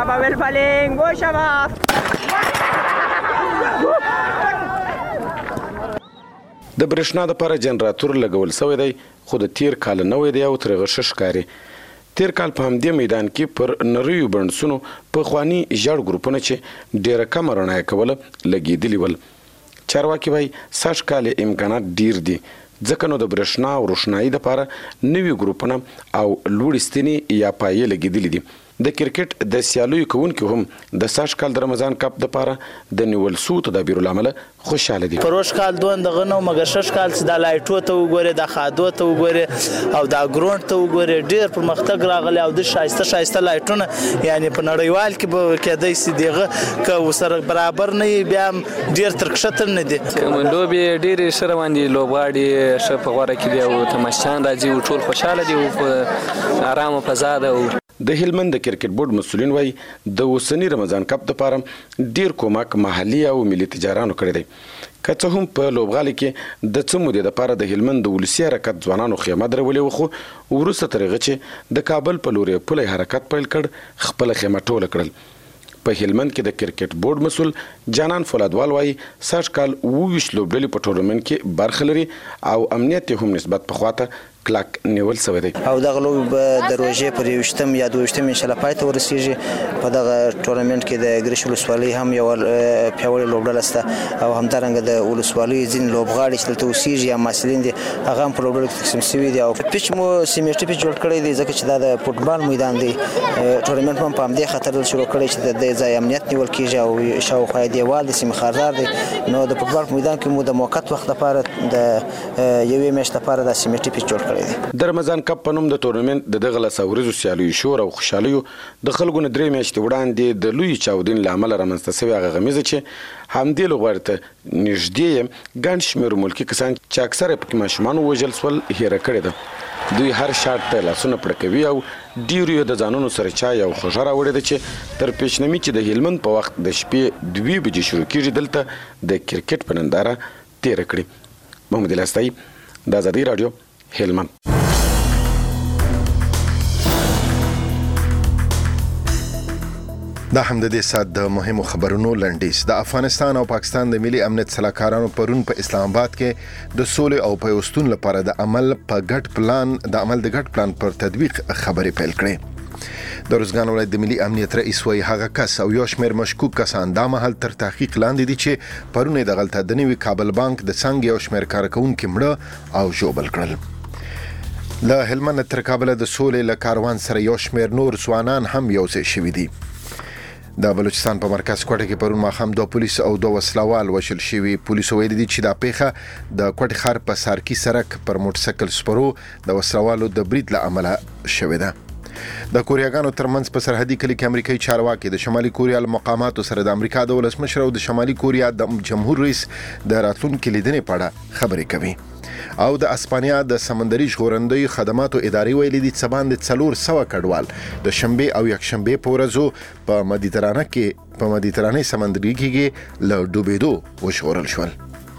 د برېښنا دپاره جنراتور لګول شوی دی خو د تیر کال نوی دی او ترې غشه ښکاري تیر کال په همدې میدان کې پر نریو بڼسونو پخواني ژړ ګروپونه چې ډېره کمه رڼا یې کوله لګېدلي ول چارواکي وایي سږ کال امکانات ډېر دي ځکه نو د برېښنا او روښنایي دپاره نوي ګروپونه او لوړې ستنې یا پایې لګېدلي دي د کرکټ د سیالیو کوونکي هم د سږ کال د رمضان کپ دپاره د نیول سوو تدابیرو له امله خوشحاله دي پروش کال دوه دغه نو مګر شش کال چې د لایټو ته وګورې د خادو ته وګورې او د ګراوند ته وګورې ډېر پرمختګ راغلی او د ښایسته ښایسته لایټونه یعنی په نړیوال کې به کېدی سي دغه که ورسره برابر نه وي بیا هم ډېر تر کښته نه دي لوبې ډېرې ښه روان دي لوبغاړي ښه په غوره کې دي او تماشچیان راځي او ټول خوشحاله دي او په ارامه فضا ده د هلمند د کرکټ بورډ مسولین وایي د اوسنی رمضان کپ لپاره ډیر کومک محلي او ملي تجارانو کړی دی که څه هم په لوبغالي کې د څه مودې دپاره د هلمند د ولسي حرکت ځوانانو خیمه درولې وه خو وروسته تر هغه چې د کابل په لورې پلی حرکت پیل کړ خپله خیمه ټوله کړل په هلمند کې د کرکټ بورډ مسول جانان فولادوال وایي سږ کال اووه ویشت لوبډلې په ټورنمنټ کې برخه لري او امنیت یې هم نسبت پخواته کلک نیول سوی دی او دغه لوبې به د روژې پر یوویشتم یا دوه ویشتم انشاءالله پای ته ورسیږي په دغه ټورنمنټ کې د ګرش ولسوالۍ هم یوه پیاوړې لوبډله شته او همدارنګه د ولسوالۍ ځینې لوبغاړي چې دلته اوسیږي یا محصلین دي هغه هم په لوبډلو کې تقسیم سوي دي او پیچ مو سیمټي پیچ جوړ کړی دی ځکه چې دا د فوټبال میدان دی ټورنمنټ هم په همدې خاطر شروع کړی چې د ځای امنیت نیول کیږي او شاوخوا یې دیوال د سیمې خاردار دی نو د فوټبال په میدان کې مو د موقت وخت لپاره د یوې میاشتې لپاره دا سیمټي پیچ جوړ کړی دی د رمضان کپ په نوم د ټورنمنټ د دغه لس ورځو سیالیو شور او خوشحالیو د خلکو نه درې میاشتې وړاندې د لوی چاودین له امله رامنځته سوې هغه غمیزه چې همدې لوبغاړو ته نږدې یې ګڼ شمېر ملکي کسان چې اکثره پکې ماشومان ووژل سول هیره کړې ده دوی هر شاټ ته لاسونه پړه کوي او ډیرو یې د ځانونو سره چای او خوږه راوړې ده چې تر پیشنمي چې د هلمند په وخت د شپې دوې بجې شروع کېږي دلته د کرکټ په ننداره تېره کړي محمد الهستایي د ازادي راډیو هلمند دا هم د دې سات د مهمو خبرونو لنډیز د افغانستان او پاکستان د ملي امنیت سلاکارانو پرون په اسلام آباد کې د سولې او پیوستون لپاره د عمل په ګډ پلان د عمل د ګډ پلان پر تطبیق خبرې پیل کړې د روزګان ولایت د ملي امنیت رئیس وایي هغه کس او یو شمېر مشکوک کسان دا مهال تر تحقیق لاندې دي چې پرون د غلطه د نوي کابل بانک د څنګه یو شمېر کارکونکو مړه او ژوبل کړل له هلمند تر کابل د سولې له کاروان سره یو شمېر نور ځوانان هم یو ځای شوي دي د بلوچستان په مرکز کوټه کې پرون ماښام دوه پولیس او دوه وسلوال وشل شوي پولیسو ویلي دي چې دا پیښه د کوټه ښار په سارکي سړک پر موټرسایکل سپرو د وسلوالو د برید له امله شوې ده د کوریاګانو ترمنځ په سرحدي کلي کې امریکایي چارواکي د شمالي کوریا له مقاماتو سره د امریکا د ولسمشر او د شمالي کوریا د جمهور رئیس د راتلونکي لیدنې په اړه خبرې کوي او د اسپانیا د سمندري ژغورندوی خدماتو ادارې ویلي دي چې باندې څلور سوه کډوال د شنبه او یکشنبه په ورځو په مدیترانه کې په مدیترانې سمندري کې له ډوبېدو وژغورل شول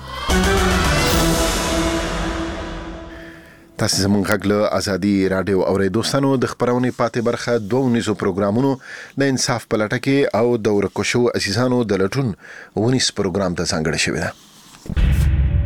تاسو زموږ غږ له ازادي راډیو اورېدو سنو د خبرونې پاتې برخه دوه نيزو پروګرامونو د انصاف په لټه کې او د ورکوشو عزیزانو د لټون ونیس پروګرام ته ځانګړی شوی دی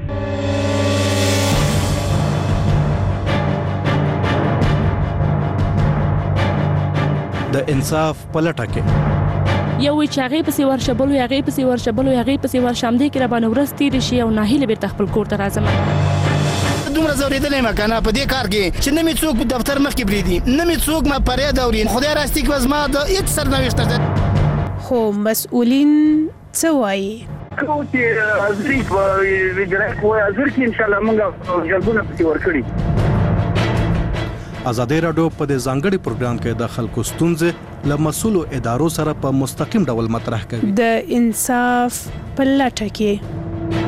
د انصاف پلټه کې یو وی چې هغه پسې ورشبل او هغه پسې ورشبل او هغه پسې ورشمدې کې را باندې ورستې شي او ناهیله به خپل کور ته راځم دومره زوریدلې ما کنه په دې کار کې چې نه می څوک په دفتر مخ کې بریدي نه می څوک ما پرې دا ورین خدای راستي کې وزما د هیڅ سرنوشت خو مسؤلین څه وایي خو چې ازري په ویجرای کوی ازر کې ان شاء الله موږ جلبونه پسې ورکړي ازادي راډیو په دې ځانګړي پروګرام کې د خلکو ستونزې له مسؤلو ادارو سره په مستقیم ډول مطرح کوي د انصاف په لټه کې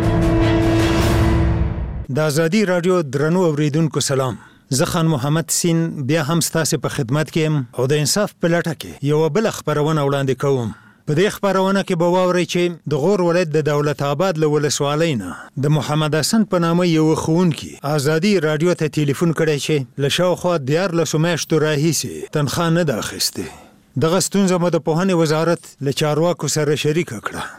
د ازادي راډیو درنو اوریدونکو سلام زه خان محمد سین بیا هم ستاسو په خدمت کې یم او د انصاف په لټه کې یو بل خبرونه وړاندې کوم په دې خبرونه کې به واورئ چې د غور ولایت د دولت آباد له ولسوالۍ نه د محمد حسن په نامه یو ښوونکي ازادي راډیو ته ټلیفون کړی چې له شاوخوا دیارلسو میاشتو راهیسې تنخواه نه ده اخیستې دغه ستونزه مو د پوهنې وزارت له چارواکو سره شریکه کړه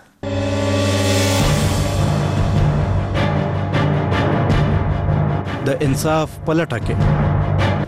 د انصاف په لټه کې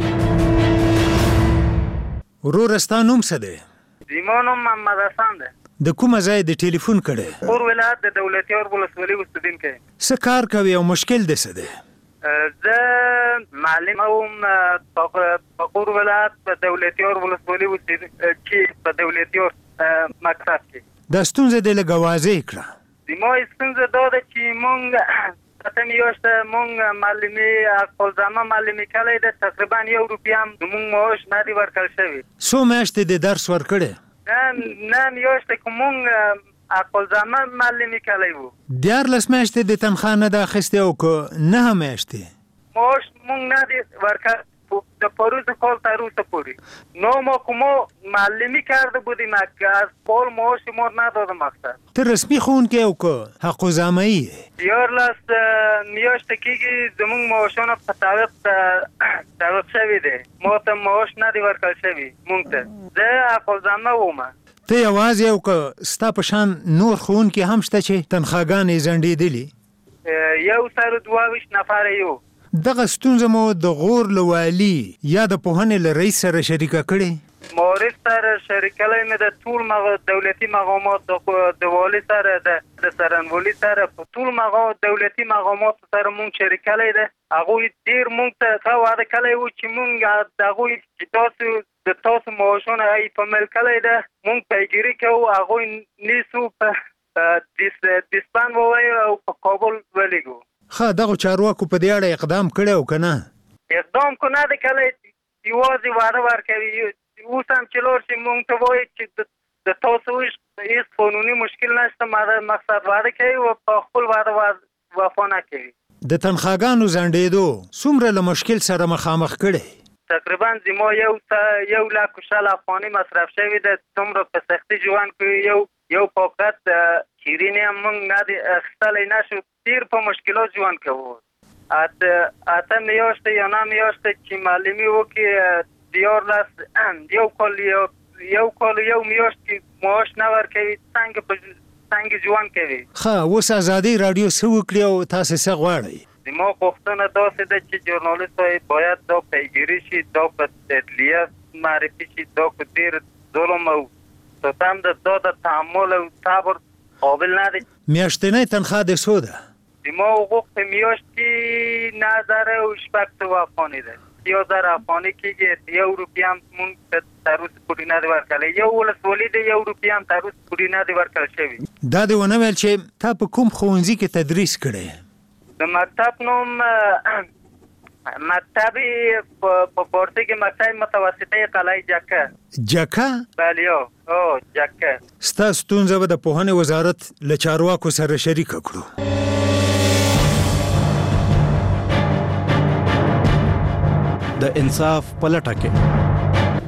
ورور ستا نوم څه دی زمونو محمد حسن ده د کومه ځای د ټلیفون کړی خور ولایت د دولتیار ولسوالۍ اوسیدونکی څه کار کوي او مشکل دی څه دی زه معلم وم په خور ولایت په دولتیار ولسوالۍ اوسیدونکی په دولتیار مکتب کې دا ستونزه دې لږ واضح کړه زموږ ستونزه دا ده چې مونږ ته میاشته مونږ معلمي خپلزامه معلمي کلی ده تقریبا یو روپۍ هم زموږ معاش نه دی ورکړل شوی څو میاشتې د درس ورکړی نه نه میاشته که مونږ خپلزامه معلمي کلی وو دیارلس میاشتې د تنخواه نه ده اخیستې او که نهه میاشتې معاش مونږ نه دی ورکړ د پروز کال تا روز پورې نو ما کومو معلمی کرده بودیم که از پول معاش ما نداده مقصد ته رسمی خونکی او که حق و زامایی یار لاست میاشت کیگی زمون معاشان په تعویق تعویق شوی ده ما تا معاش ندی ورکل شوی مونگ ده ده حق و زامه اومه ته یوازې او که ستا په شان نور خونکی هم شته چې تنخواګانې ځنډېدلي یو سر دوه نفر یو دغه ستونزه مو د غور له والي یا د پوهنې له رئیس سره شریکه کړې مورد سره شریکلی مې د ټول مغ... دولتي مقامات د والي سره د سرنوالي سره په ټول مقام دولتي مقامات سره مونږ شریکلی ده هغوی ډېر مونږ ته ښه وعده کلی و چې مونږ د هغوی چې تاسو د تاسو معاشونه یې په مل کلی ده مونږ پیګیري کوو هغوی نیسو په دیسپان ووایو او په کابل ولیږو ښه دغو چارواکو په دې اړه اقدام کړی او که نه اقدام کو نه دی کلی یوازې وعده ورکوي اوس هم چې لاړ شي مونږ ته وایي چې د تاسو هېڅ قانوني مشکل نشته مقصد وعده کوي او په خپل وعده وفا نه کوي د تنخواګانو ځنډېدو څومره له مشکل سره مخامخ کړی تقریبا زما یو یو لک و شل افغاني مصرف شوي ده څومره په سختي ژوند کوي یو یو پاکت شیرینی هم مونږ نه دی اخیستلی نشو ډېر په مشکلات ژوند کوو اته میاشتې یا نه میاشتې چې معلمي وکړي دیارلس یو کال یو کال یو میاشت کې معاش نه ورکوي څنګه په څنګه ژوند کوي ښه اوس ازادۍ راډیو څه وکړي او تاسې څه غواړئ زما پوښتنه داسې ده چې ژورنالیست های باید دا پیگیری شي دا په عدلیه معرفي شي دا په ډېر ظلم او ستم ده دا د تحمل او صبر قابل نه دی میاشتنۍ تنخواه د څو ده زما حقوق په میاشت کې نه زره او شپږ سوه افغانۍ ده یو زره افغانۍ کېږي یو روپۍ هم مونږ ته تر اوسه پورې نه دی ورکړی یو ولسوالي دی یو روپۍ هم تر اوسه پورې نه دی ورکړل شوي دا دې ونه ویل چې تا په کوم ښوونځي کې تدریس کړی د مکتب نوم مکتب په پارسی کې مکتب متوسطه قلعه جکه جکه بله او جکه ستا ستونزه به د پوهنې وزارت له چارواکو سره شریکه کړو د انصاف په لټه کې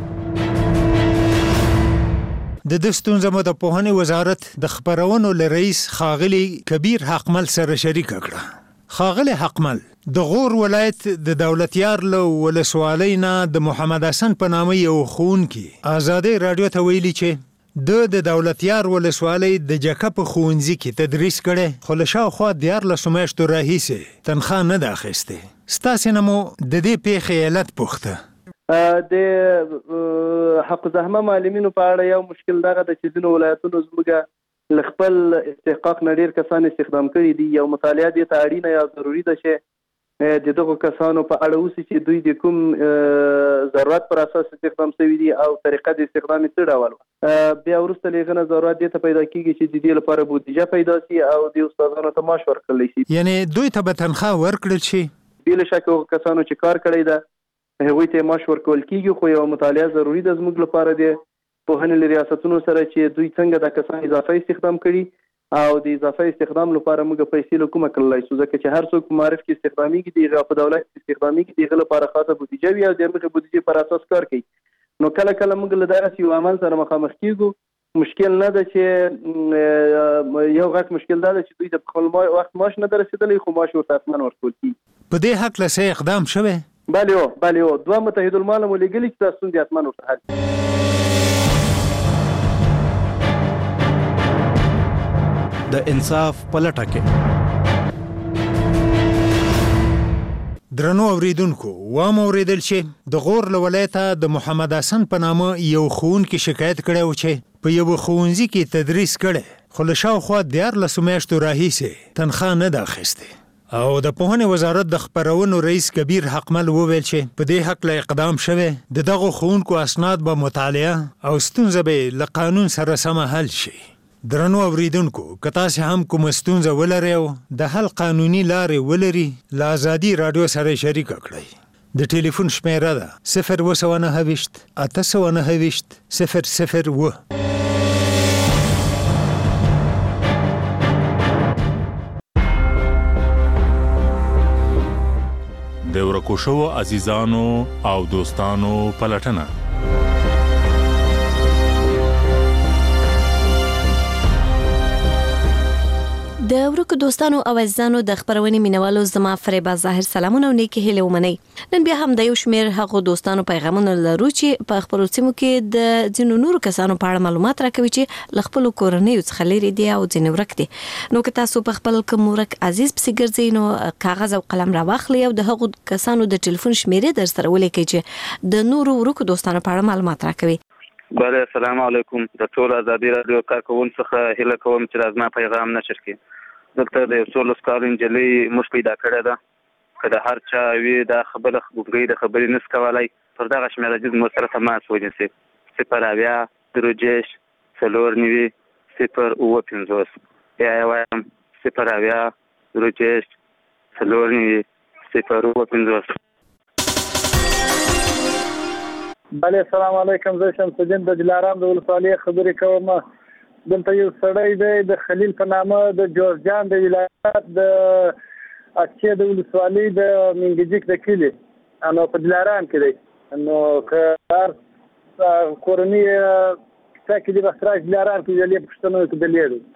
د دې ستونزه مو د پوهنې وزارت د خبرونو له رئیس ښاغلي کبیر حقمل سره شریکه کړه ښاغلی حقمل د غور ولایت د دولتیار له ولسوالۍ نه د محمد حسن په نامه یو ښوونکي ازادۍ راډیو ته ویلي چې د د دولتیار ولسوالۍ د جکه په ښوونځي کې تدریس کړی خو له شاوخوا دیارلسو میاشتو راهیسې تنخواه نه ده اخیستې ستاسې نه مو د دې پیښې علت پوښته د حق زحمه معلمینو په اړه یو مشکل دغه ده چې ځینو ولایتونو زموږ له خپل استحقاق نه ډېر کسان استخدام کړي دي یو مطالعه دې ته اړینه یا ضروري ده چې د دغو کسانو په اړه اوسي چې دوی د کوم ضرورت پر اساس استخدام شوي دي او طریقه د استخدام یې څه ډول بیا وروسته له هغه نه ضرورت دې ته پیدا کېږي چې د دې لپاره بودیجه پیدا شي او د استادانو ته معاش ورکړلی شي یعنې دوی ته به تنخواه ورکړل شي بې له شکه هغو کسانو چې کار کړی ده هغوی ته معاش ورکول کېږي خو یوه مطالعه ضروري ده زموږ لپاره د پوهنې له ریاستونو سره چې دوی څنګه دا کسان اضافه استخدام کړي او د اضافه استخدام لپاره موږ پیسې له کومه کړلی شو ځکه چې هر څوک په معرف کې استخدامېږي د هغه په دولت کې استخدامېږي د هغه لپاره خاصه بودیجه وي او د هغې بودیجې پر اساس کار کوي نو کله کله موږ له دغسې یو عمل سره مخامخ کېږو مشکل نه ده چې یو غټ مشکل دا ده چې دوی د خپل وخت معاش نه ده رسېدلی خو معاش ورته حتما ورکول کېږي په دې هکله څه اقدام شوی بلې هو بلې هو دوه متحدالمال مو لېږلي چې دا ستونزې حتما ورته حل د انصاف په لټه کې درنو اوریدونکو وام اوریدل چې د غور له ولایته د محمد حسن په نامه یو ښوونکي شکایت کړی و چې په یوه ښوونځي کې تدریس کړی خو له شاوخوا دیارلسو میاشتو راهیسې تنخواه نه ده اخیستې او د پوهنې وزارت د خپرونو رئیس کبیر حقمل وویل چې په دې هکله اقدام شوی د دغو ښوونکو اسناد به مطالعه او ستونزه به له قانون سره سمه حل شي درنو اوریدونکو که تاسې هم کومه ستونزه ولرئ او د حل قانوني لارې ولري له ازادي راډیو سره شریکه کړئ د ټلیفون شمیره ده صفر اووه سوه نهه ویشت اته سوه نهه ویشت صفر صفر اووه د ورکو شوو عزیزانو او دوستانو پلټنه. د ورکو دوستانو او عزیزانو د خبرونې مینوالو زما فریبا ظاهر سلامونه او نیکی هیله ومنئ. نن بیا هم د یو شمیر هغو دوستانو پیغامونه لرو چې په خپلو سیمو کې د ځینو نورو کسانو په اړه معلومات راکوي چې له خپلو کورنیو څخه لرې دي او ځینې ورک دي. نو که تاسو په خپل کوم ورک عزیز پسې ګرځئ نو کاغذ او قلم راواخلئ او د هغو کسانو د ټلیفون شمیرې در سره ولیکئ چې د نورو ورکو دوستانو په اړه معلومات راکوي. بله السلام علیکم. د ټول ازادي رادیو کارکوونکو څخه هیله کوم چې زما پیغام نشر کړي. دلته د یو څو کالو نجلۍ موږ پیدا کړې ده، که د هر چا وي دا خبره ګونګۍ د خبرې نس کولی پر دغه شمېره جز مو سره تماس ونیسي. صفر اویا درې دېرش څلور نوي صفر اووه پنځوس. بیا یې وایم صفر اویا درې دېرش څلور نوي صفر اووه پنځوس. بله السلام علیکم. زه شمس الدین د دلارام د ولسوالۍ خبرې کوم. دلته یو سړی دی د خلیل په نامه د جورجان د ولایت د اچې د ولسوالۍ د منګجیک د کلي نو په دلارام کې دی. نو که هر کورنۍ کیسه کې دي بس راشي دلارام کې دلې پوښتنه وکړي دلې دی.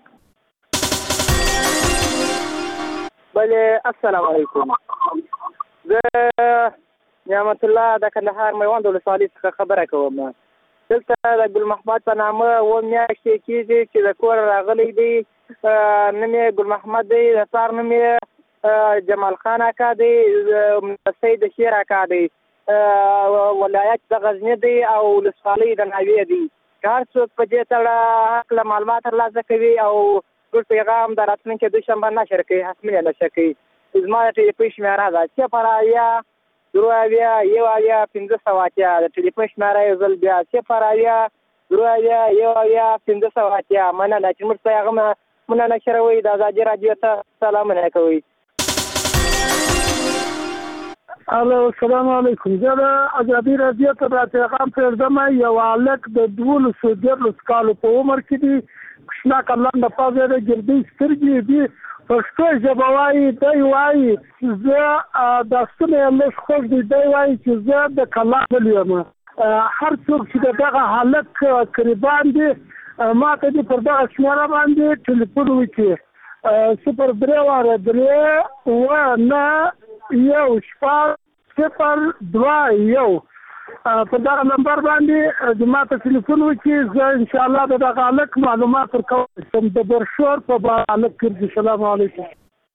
بله السلام علیکم. زه نعمت الله د کندهار میوند ولسوالۍ څخه خبره کوم. دلته د ګل محمد په نامه اووه میاشتې کېږي چې د کور راغلی دی. نوم یې ګل محمد دی، د پلار نوم یې جمال خان اکا دی، سید شیر اکا دی، ولایت د غزني دی او ولسوالۍ د ناوې دی. که هر څوک په دې تړه هکله معلومات ترلاسه کوي او ټول پیغام د راتلونکي دوشنبه نشر کوي، حتمي نشر کوي. زما د ټلیفون شمېره ده صفر اویا درې اویا یو اویا پنځه سوه اتیا. د ټلیفون شمېره یو ځل بیا صفر اویا درې اویا یو اویا پنځه سوه اتیا. مننه چې موږ ته هغه مننه شروئ. د ازادي راډیو ته سلامونه کوئ. الو السلام علیکم. زه د ازادي راډیو ته دا پیغام پرېږدم. یو هلک د دولسو دیارلسو کالو په عمر کې دی، کوچناک لنډه پزه ده، ګردۍ سترګې دي، پښتو ژبه وایي. دی وایي چې زه داستونه یې لږ خوږ دي. دی وایي چې زه د کلا بل یم. هر څوک چې د دغه هلک قریبان دي ما ته دې پر دغه شمېره باندې ټلیفون وکړي. صفر درې واره درې اووه نه یو شپږ صفر دوه یو. په دغه نمبر باندې ما ته ټلیفون وکړي. زه انشاءالله د دغه هلک معلومات ورکولی شم. د برشور په باره هلک ګرځي. سلام علیکم.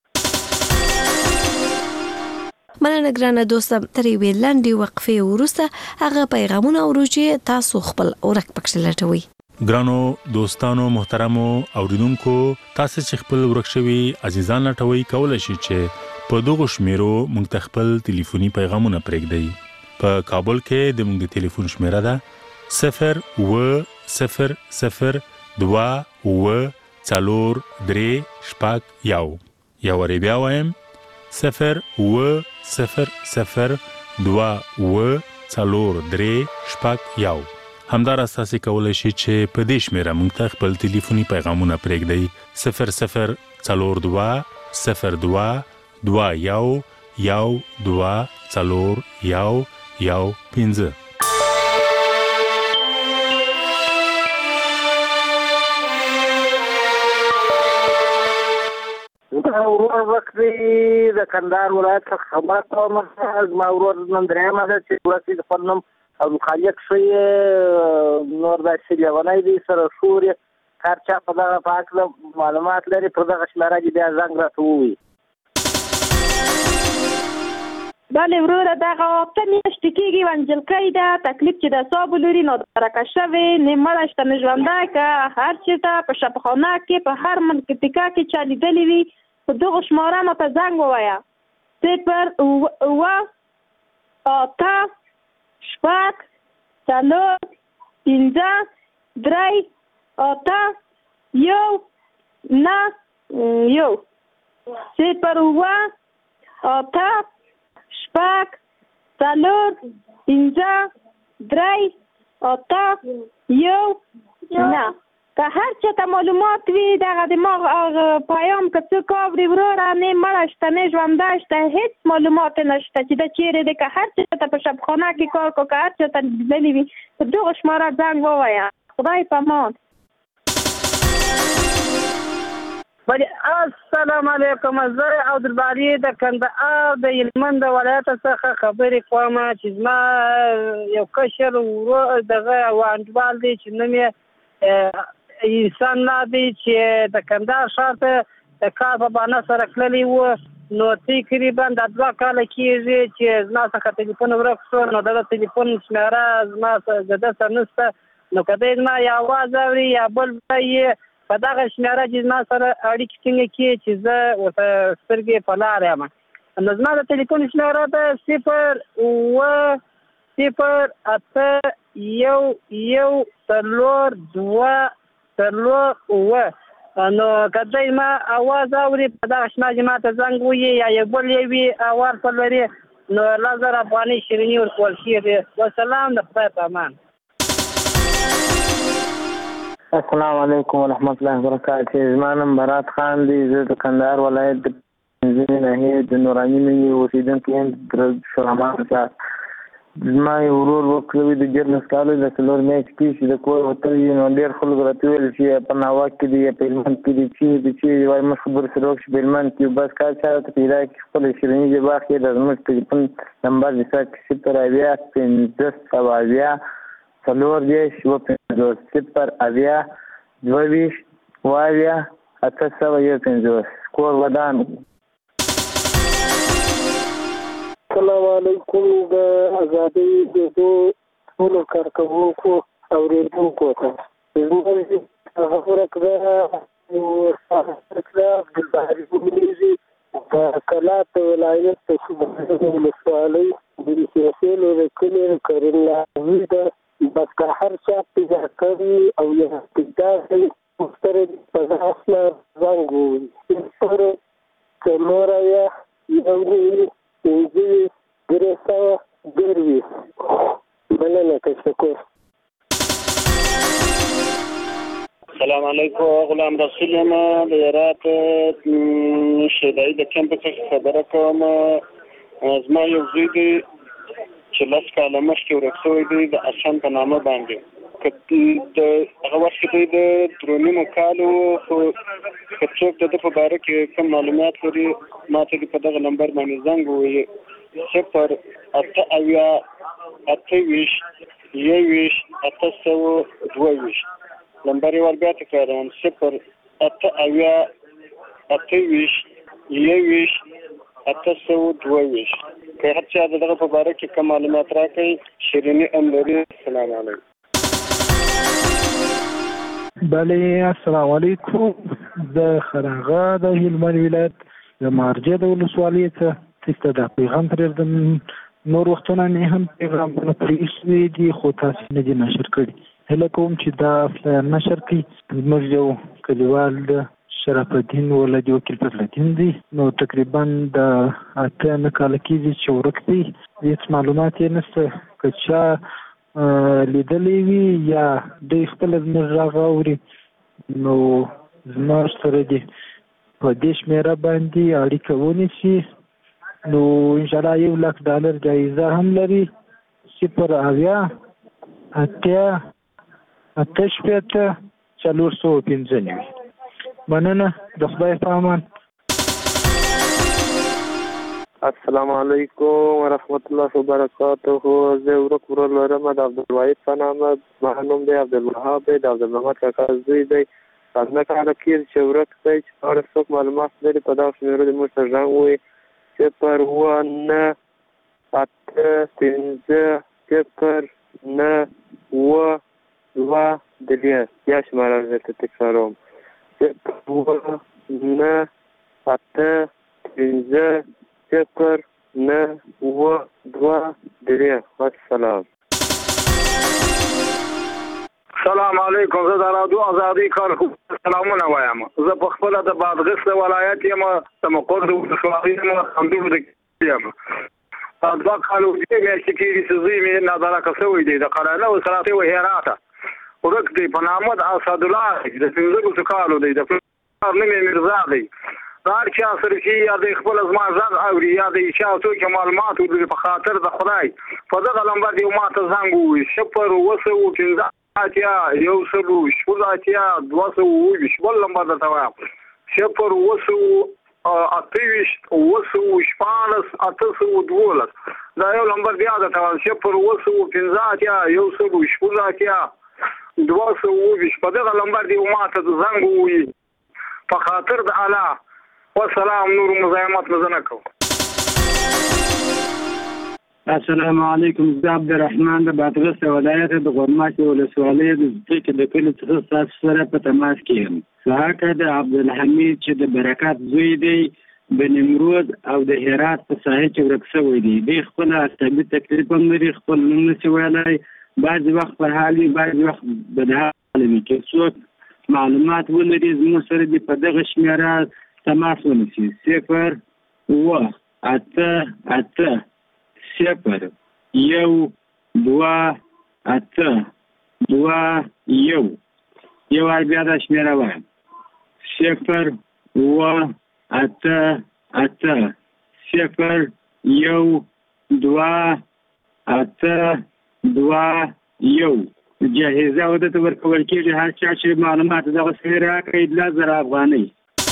مننه ګرانه دوسته. تر یوې لنډې وقفې وروسته هغه پیغامونه اورو چې تاسو خپل ورک پکښې لټوئ. ګرانو دوستانو محترمو اوریدونکو، تاسو چې خپل ورک شوي عزیزان لټوئ کولی شئ چې په دغو شمیرو موږ ته خپل ټلیفوني پیغامونه پرېږدئ. په کابل کې د موږ د ټلیفون شمیره ده صفر اووه صفر صفر دوه اووه څلور درې شپږ یو. یو وارې بیا وایم صفر اووه صفر صفر دوه اووه څلور درې شپږ یو. همداراز تاسو کولی شئ چې په دې شمیره موږ ته خپل ټلیفوني پیغامونه پرېږدئ. صفر صفر څلور دوه صفر دوه دوه یو یو دوه څلور یو یو پنځه. ورور وکړي د کندهار ولایت څخه خبره کوم. زما ورور نن درېیمه ده چې ورسې د خپل نوم ابوخالق ښیي. نور داسې لیونی دی سره شور یې هر چا په دغه په هکله معلومات لري پر دغه شمېره دې بیا زنګ راته ووایي. بله وروره دغه اته میاشتې کېږي یوه نجلکۍ ده. تکلیف چې د اعصابو لري نادرکه شوې، نه مړه شته نه ژوندی. که هر چېرته په شفاخانه کې په هر منطقه کې چا لیدلي وي په دغو شماره ماته زنګ ووایه. صفر اووه اته شپږ څلور پنځه درې اته یو نه یو. صفر اووه اته شپږ څلور پنځه درې اته یو نه. که هر چاته معلومات وي دغه د ما پیام که څوک اوري وروره نه مړه شته نه ژونده شته هېڅ معلومات نشته چې دا چیرې دی که هر چاته په شبخانه کې کار کو که هر چاته لیدلی وي په دغه شماره زنګ ووایه خدای په امان. بله السلام علیکم زه عبدالباري د کندهار د هلمند ولایت څخه خبرې کوم چې زما یو کشر ورور دغه وانډوال دی چې نوم یې انسان نه دی چې د کندهار ښار ته د کار په بهانه سره تللی و نو تقریبا د دوه کاله کېږي چې زما څخه تلیفون ورک شو نو د ده تلیفون شمېره زما د ده سره نشته نو که دی زما یا اواز اوري یا بل یې په دغه شمېره چې زما سره اړیکې ټینګې کړي چې زه ورته سترګې په لاره یم نو زما د تلیفون شمېره ده صفر اوه صفر اته یو یو څلور دوه څلور اوه نو که دی زما اواز اوري په دغه شمېره چې ما ته زنګ ووهي یا یو بل یې وي اواز ولري نو لس زره افغانۍ شیریني ورکول کېږي والسلام د خدای په امان. السلام علیکم ورحمت الله وبرکاته. زما نوم برات خان دی. زه د کندهار ولایت د پنځمې ناحیې د نوراني نومې اوسېدونکی یم د شورمان څخه. زما یو ورور وکړی د ګرمس کالو د څلور میاشتې کېږي د کور وتلی نو ډېر خلکو راته ویل چې په ناوک کې دی یا په هلمند کې دی چیرې دی چیرې وایي موږ خبر سره وکړو چې په هلمند کې بس کار چا ته پیدا کړي خپله شیریني جبا کې د زموږ ټلیفون نمبر د صفر اویا پنځه سوه اویا څلور دېرش اووه پنځوس صفر اویا دوه ویشت اووه اویا اته سوه یو پنځوس کور ودان. السلام علیکم. د ازادۍ د ټولو کارکوونکو اورېدونکو ته زموږ خبره کړه عبدالباري نومېږي د کلات ولایت د ولسوالۍ د سیاسیلو د کلي کریم لاهوي ده. بس که هر چا پیدا کړي او یا پیدا کړي مختلف په اصله زنګ ووهي صفر څلور اویا یو نوي پنځه ویشت درې سوه درویشت. مننه تشکر. السلام علیکم. غلام رسول یم د هرات شیدایي د کمپ څخه خبره کوم. زما یو زوی دی چې لس کاله مخکې ورک شوی دی د اسان په نامه باندې که د هغه وخت کې دوی د درې نیمو کالو خو که څوک د ده په باره کې کوم معلومات لري ما ته دې په دغه نمبر باندې زنګ ووهي صفر اته اویا اته ویشت یو ویشت اته سوه دوه ویشت نمبر یې ور بیا تکراروم صفر اته اویا اته ویشت یو ویشت اته سوه دوه ویشت. که هر چا د دغه په باره کې کوم معلومات راکړي شیریني هم لري. السلام علیکم. بله السلام علیکم. د خراغه د هلمند ولایت د مارجه د ولسوالۍ څخه تاسو ته پیغام پرېږدم. نور وختونه مې هم پیغامونه پرې شوي دي خو تاسو نه دي نشر کړي. هیله کوم چې دا نشر کړي. زموږ یو کلیوال د شرف الدین ولدي وکیل فضلالدین دی نو تقریبا د اته نه کاله کېږي چې ورک دی. هېڅ معلومات یې نشته. که چا لیدلی وي یا دوی خپله زموږ غږ اوري نو زما سره دې په دې شمېره باندې اړیکه ونیسي نو انشاءالله یو لک ډالر جایزه هم لري. صفر اویا اتیا اته شپېته څلور سوه پنځه نوي. مننه د خدای په امان. السلام علیکم ورحمت الله وبرکاته. زه ورک ورور لرم د عبدالواحد په نامه. زما نوم دی عبدالوهاب دی د عبدالمحمد کاکا زوی دی. نه کاله کېږي چې ورک دی چې په اړه څوک معلومات لري په دغه شمېرو دې موږ ته غږ ووایي صفر اووه نه اته پنځه صفر نه اووه دوه درې. بیا شمېره درته تکراروم صفر اووه نه اته پنځه صفر نه اووه دوه درې. والسلام. السلام علیکم. زه د رادیو ازادۍ کار سلامونه وایم. زه په خپله د بادغیس ولایت یم د مقر د ولسوالۍ یم همدومره د یم. دوه کاله وروسته میاشتې کېږي چې زوی مې نادرکه شوی دی د قرانه او صلاتې و هراته ورک دی په نامه د اسد الله د پنځه کالو دی د پلار نوم یې مرزا دی دا هر چا سره چې یا د خپل زما غږ اوري یا د چا څوک معلومات ورکړي په خاطر د خدای په دغه لمبر دی ما ته زنګ ووي صفر اووه سوه پنځه اتیا یو سلو شپږ اتیا دوه سوه اووه ویشت بل لمبر درته وایم صفر اووه سوه اته ویشت اووه سوه شپاړس اته سوه دولس دا یو لمبر بیا درته وایم صفر اووه سوه پنځه اتیا یو سلو شپږ اتیا دوه سوه اووه ویشت په دغه لمبر دی ما ته زنګ ووي په خاطر د الله والسلام نور مزاحمت نه کوم. السلام علیکم زه عبدالرحمن د بادغیس ولایت د غورماشي ولسوالۍ د ځمکې د کلي څخه ستاسو سره په تماس کې یم. څنګه د عبدالحمید چې د برکات زوی دی د نیمروز او د هرات په ساحل کې ورک شوی دی. دی خپل عصبي تکلیف هم لري، خپل نوم نشي ویلی، بعضې وخت په حال وي، بعضې وخت بدحال وي. که څوک معلومات ولري زموږ سره دې په دغه شمېره تماس ونیسي. صفر اووه اته اته صفر یو دوه اته دوه یو یو وار بیا دا شمېره وایم صفر اووه اته اته صفر یو دوه اته دوه یو. جهیزه ورته ورکول کېږي هر چا چې معلومات دغه څه راکړي اطلاع زره افغانۍ.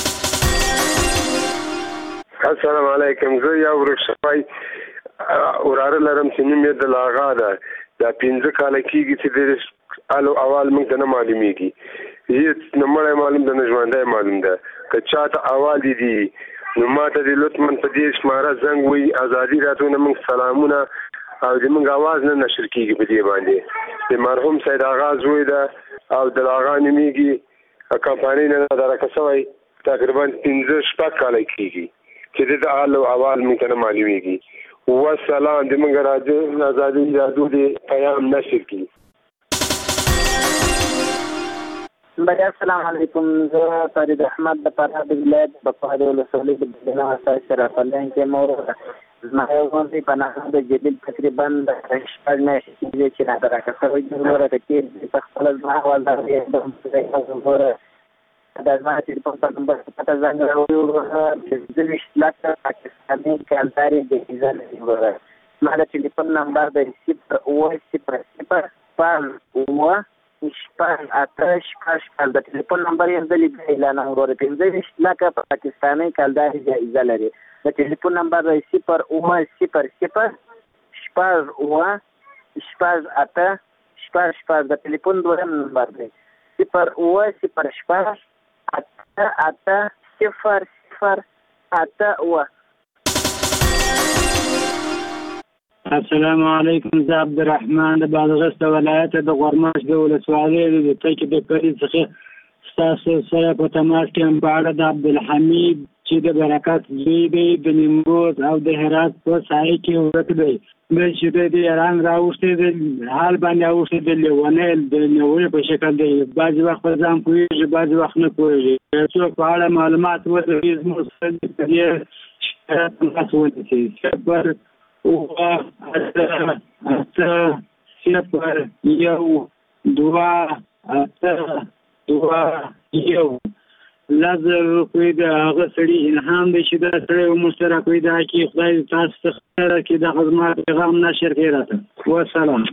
السلام علیکم. زه یو ورک شوی وراره لرم چې نوم یې د لاغا ده. دا پنځه کاله کېږي چې د الو اول موږ ته نه معلومېږي، هېڅ نه مړی معلوم ده نه ژوندی معلوم ده. که چا ته احوال دي دي نو ما ته دې لطفا په دې شماره زنګ ووایي. ازادي راډیو نه موږ سلامونه او د موږ اواز نه نشر کېږي په دې باندې. د مرحوم سید آغا زوی ده او د لاغا نومېږي، کمپانۍ نه درکه شوی تقریبا پنځه شپږ کاله کېږي چې د حال او احوال موږ ته نه معلومېږي. والسلام د موږ راډیو ازادي راډیو دې پیام نشر کړي. بیا السلام علیکم. زه فرید احمد د فراه ولایت د بقاعد ولسوالۍ د بډینه اساس سره فلان کې مور زما یو غونډې په نامه د جلیل تقریبا د شپږ میاشتې کېږي چې راته راکړی دی. نوره د کې په خپله زما احوال دغه دا زما ټلیفون په نمبر پته زنګ راوړی وروره پنځه ویشت لکه پاکستاني کلدارې جهیزه لري وروره. زما د ټلیفون نمبر دی صفر اووه صفر صفر شپږ اووه شپږ اته شپږ شپږ. د ټلیفون نمبر یې هم زه لیکلی اعلانوم وروره. پنځه ویشت لکه پاکستاني کلدارې جهیزه لري. د ټلیفون نمبر دی صفر اووه صفر صفر شپږ اووه شپږ اته شپږ شپږ. د ټلیفون دویم نمبر دی صفر اووه صفر شپږ اته اته صفر صفر اته اووه. السلام علیکم. زه عبدالرحمن د بادغیس ولایت د غورماش د ولسوالۍ د ټکي د کلي څخه ستاسو سره په تماس کې یم په اړه د عبدالحمید چې د برکات زوی دی د نیمروز او د هرات په ساحل کې ورک دی. بل چې دی د ایران راوښتی د حال باندې اوښتی د لیونۍ د نیولې په شکل دی. بعضې وخت په ځان پوهېږي، بعضې وخت نه پوهېږي. که څوک په اړه معلومات ولري زموږ سره د دې تماس ونیسي. صفر اووه اته اته صفر یو دوه اته دوه یو. لزر روپۍ د هغه سړي الهام دی چې دا سړی وموږ سره پیدا کړي. خدای تاسو ته خیر کړي. دغه زما پیغام نشر کړي راته. والسلام.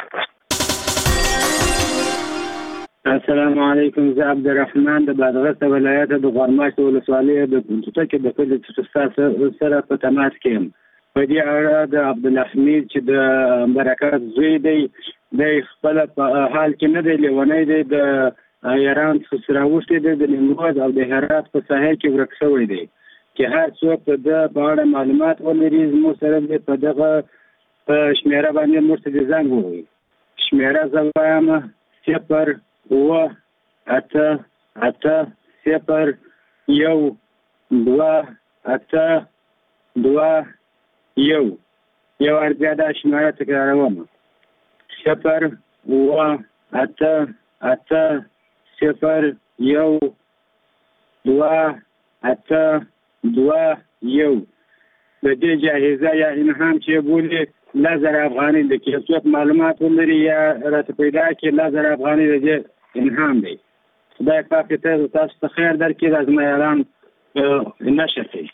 السلام علیکم. زه عبدالرحمن د بادغیس ولایت د غورماش ولسوالۍ د ټکي د کلي څخه ستاسو سره په تماس کې یم. په دې اړه د عبدالحمید چې د برکات زوی دی دی خپله په حال کې نه دی، لیونی دی. د ایران څخه راوښتی دی د نیمروز او د هرات په ساحل کې ورک شوی دی. چې هر څوک د ده په اړه معلومات ولري زموږ سره دی په دغه په شمېره باندې موږ ته د زنګ ووایي. شمېره زه وایم صفر اووه اته اته صفر یو دوه اته دوه یو. یو وار بیا دا شمېره تکراروم صفر اووه اته اته صفر یو دوه اته دوه یو. د دې جایزه یا انعام چې بولي لزر افغاني د کې څوک معلومات ولري یا راته پیدا کړي لزر افغاني د دې انعام دی. خدای پاک ته تاسو ته خیر درکړي د ازمایران نشر کوي.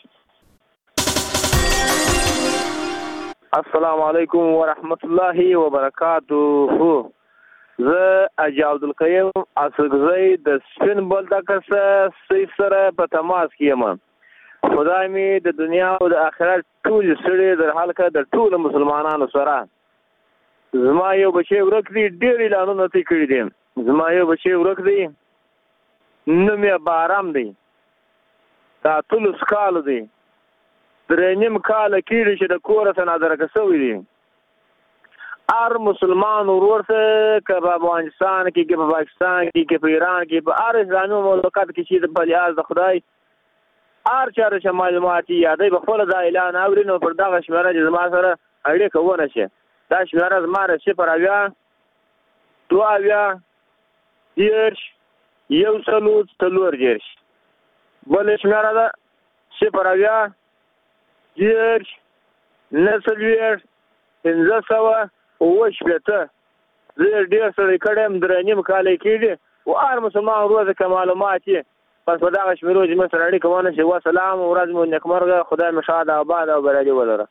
السلام علیکم ورحمت الله وبرکاته. زه اجي عبدالقیوم اسګزی د سپین بولدک سره سره په تماس کې یم. خدای مې د دنیا او د آخرت ټول سړي در حال کړه د ټول مسلمانانو سره. زما یو بچی ورک دی، ډېر اعلانونه ترې کړي دي. زما یو بچی ورک دی، نوم یې بارام دی، دا اتلس کاله دی، درې نیم کاله کېږي چې د کوره څخه نادرکه شوی دی. هر مسلمان ورور ته که په افغانستان کې که په پاکستان کې که په ایران کې په هر اسلامي مملکت کې چې د بلیاز د خدای هر چاته چې معلومات یادوي په خپله دا اعلان اوري نو پر دغه شمېره چې زما سره اړیکه ونه شي. دا شمېره زما د صفر اویا دوه اویا دېرش یو څلور څلور دېرش. بله شمېره ده صفر اویا دېرش نهه څلوېښت پنځه سوه اووه شپېته. زه یې ډېر سړی کړی یم، درې نیم کاله یې کېږي او هر مسلمان ورور ته که معلومات یې بس په دغه شمېرو چې موږ سره اړیکه ونه شي. وسلام، ورځ مو نیکمرغه، خدای مو ښاد آباد او بریالي ولره.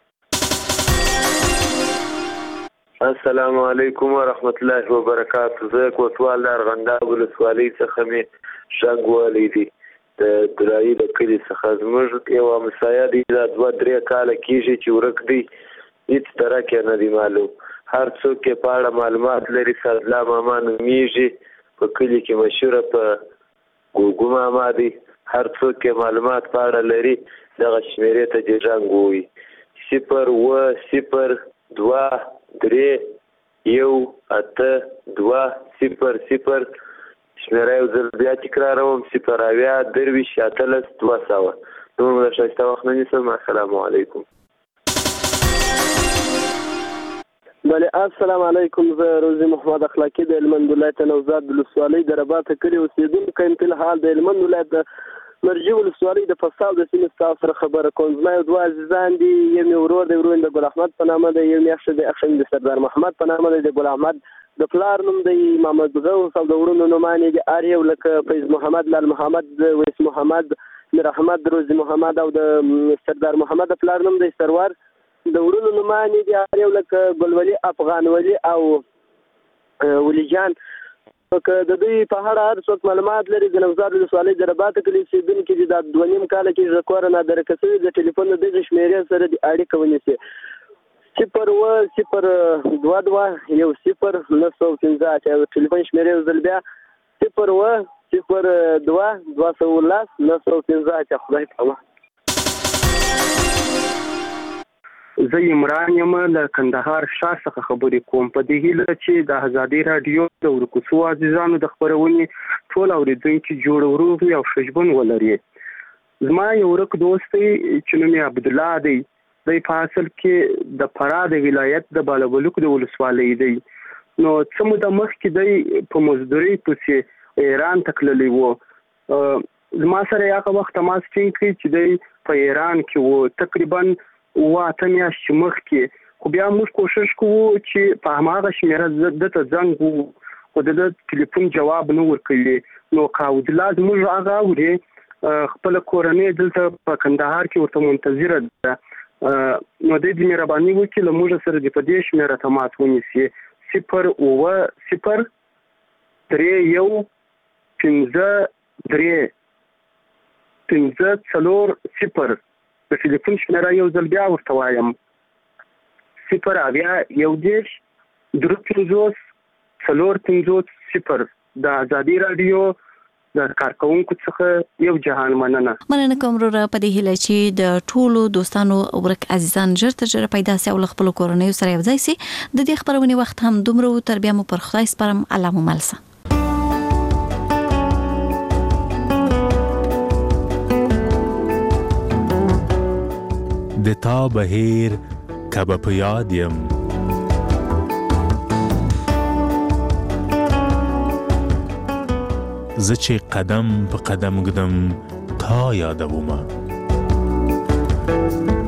السلام علیکم ورحمت الله وبرکاته. زه کوټوال د ارغنداب ولسوالۍ څخه مې شګ والی دی د درایي د کلي څخه. زموږ یو همسایه دی، دا دوه درې کاله کېږي چې ورک دی، هېڅ درک یې نه دی معلوم. هر څوک یې په اړه معلومات لري. سادلا ماما نومیږي، په کلي کې مشهوره په ګوګو ماما دی. هر څوک یې معلومات په اړه لري. دغه شمېرې ته جېجنګ ووایي. صفر اووه صفر دوه درې یو اته دوه صفر صفر. شمېره یو ځل بیا تکراروم، صفر اویا درویشت اتلس دوه سوه. نور مو د ښایسته وخت نه نیسم. السلام علیکم. بله السلام علیکم. زه روزي محمد اخلاقي د هلمند ولایت نوزاد ولسوالۍ د رباط کلي اوسېدونکی یم. فلحال د هلمند ولایت د مرجي ولسوالۍ د فصال د سیمې ستاسو سره خبره کوم. زما یو دوه عزیزان دي، یو مې ورور دی، ورور د ګل احمد په نامه دی، یو مې اخښه دی، اخښه د سردار محمد په نامه دی، د ګل احمد د پلار نوم دی محمد غوث، او د وروڼو نومان یې دي هر یو لکه فیض محمد، لال محمد، ویس محمد، میر احمد، روزي محمد، او د سردار محمد د پلار نوم دی سرور. د وروڼو نومان یې دي هر یو لکه ګلولي، افغان ولي او ولي جان. که د دوی په اړه هر څوک معلومات لري د نوزاد ولسوالۍ د رباط کلي اوسېدونکي دي، دا دوه نیم کاله کېږي د کوره نادرکه شوي، د ټلیفون د دغې شمېرې سره د اړیکه ونیسي. صفر اووه صفر دوه دوه یو صفر نهه سوه پنځه اته. ټلیفون شمېرې یو ځل بیا صفر اووه صفر دوه دوه سوه اوولس نهه سوه پنځه اته. خدای په امان. زه عمران یم له کندهار ښار څخه خبرې کوم. په دې هیله چې د ازادي راډیو د ورکوڅو عزیزانو د خپرونې ټول اورېدونکي جوړ وروغ وي او ښه ژوند ولري. زما یو ورک دوست دی چې نوم یې عبدالله دی. دی په اصل کې د فراه د ولایت د بالابلوک د ولسوالۍ دی. نو څه موده مخکې دی په مزدورۍ پسې ایران ته تللی و. زما سره یې هغه وخت تماس ټینګ کړی چې دی په ایران کې و، تقریبا اوه اته میاشتې مخکې. خو بیا موږ کوشش کوو چې په هماغه شمېره ده ته زنګ ووهو، خو د ده ټلیفون جواب نه ورکوي. نو که عبدالله زموږ هغه اوري، خپله کورنۍ دلته په کندهار کې ورته منتظره ده، نو دی دې مهرباني وکړي له موږ سره دې په دې شمېره تماس ونیسي. صفر اووه صفر درې یو پنځه درې پنځه څلور صفر. د ټلیفون شمېره یو ځل بیا ورته وایم، صفر اویا یو دېرش درې پنځوس څلور پنځوس صفر. د ازادي راډیو د کارکونکو څخه یو جهان مننه. مننه کوم وروره، په دې هیله چې د ټولو دوستانو ورک عزیزان ژر تر ژره پیدا سي او له خپلو کورنیو سره یو ځای سي. د دې خپرونې وخت هم دومره و، تر بیا مو پر خدای سپارم. الله مو مل شه. د تا بهیر کبه په یاد یم، زه چې قدم په قدم ګدم تا یادومه.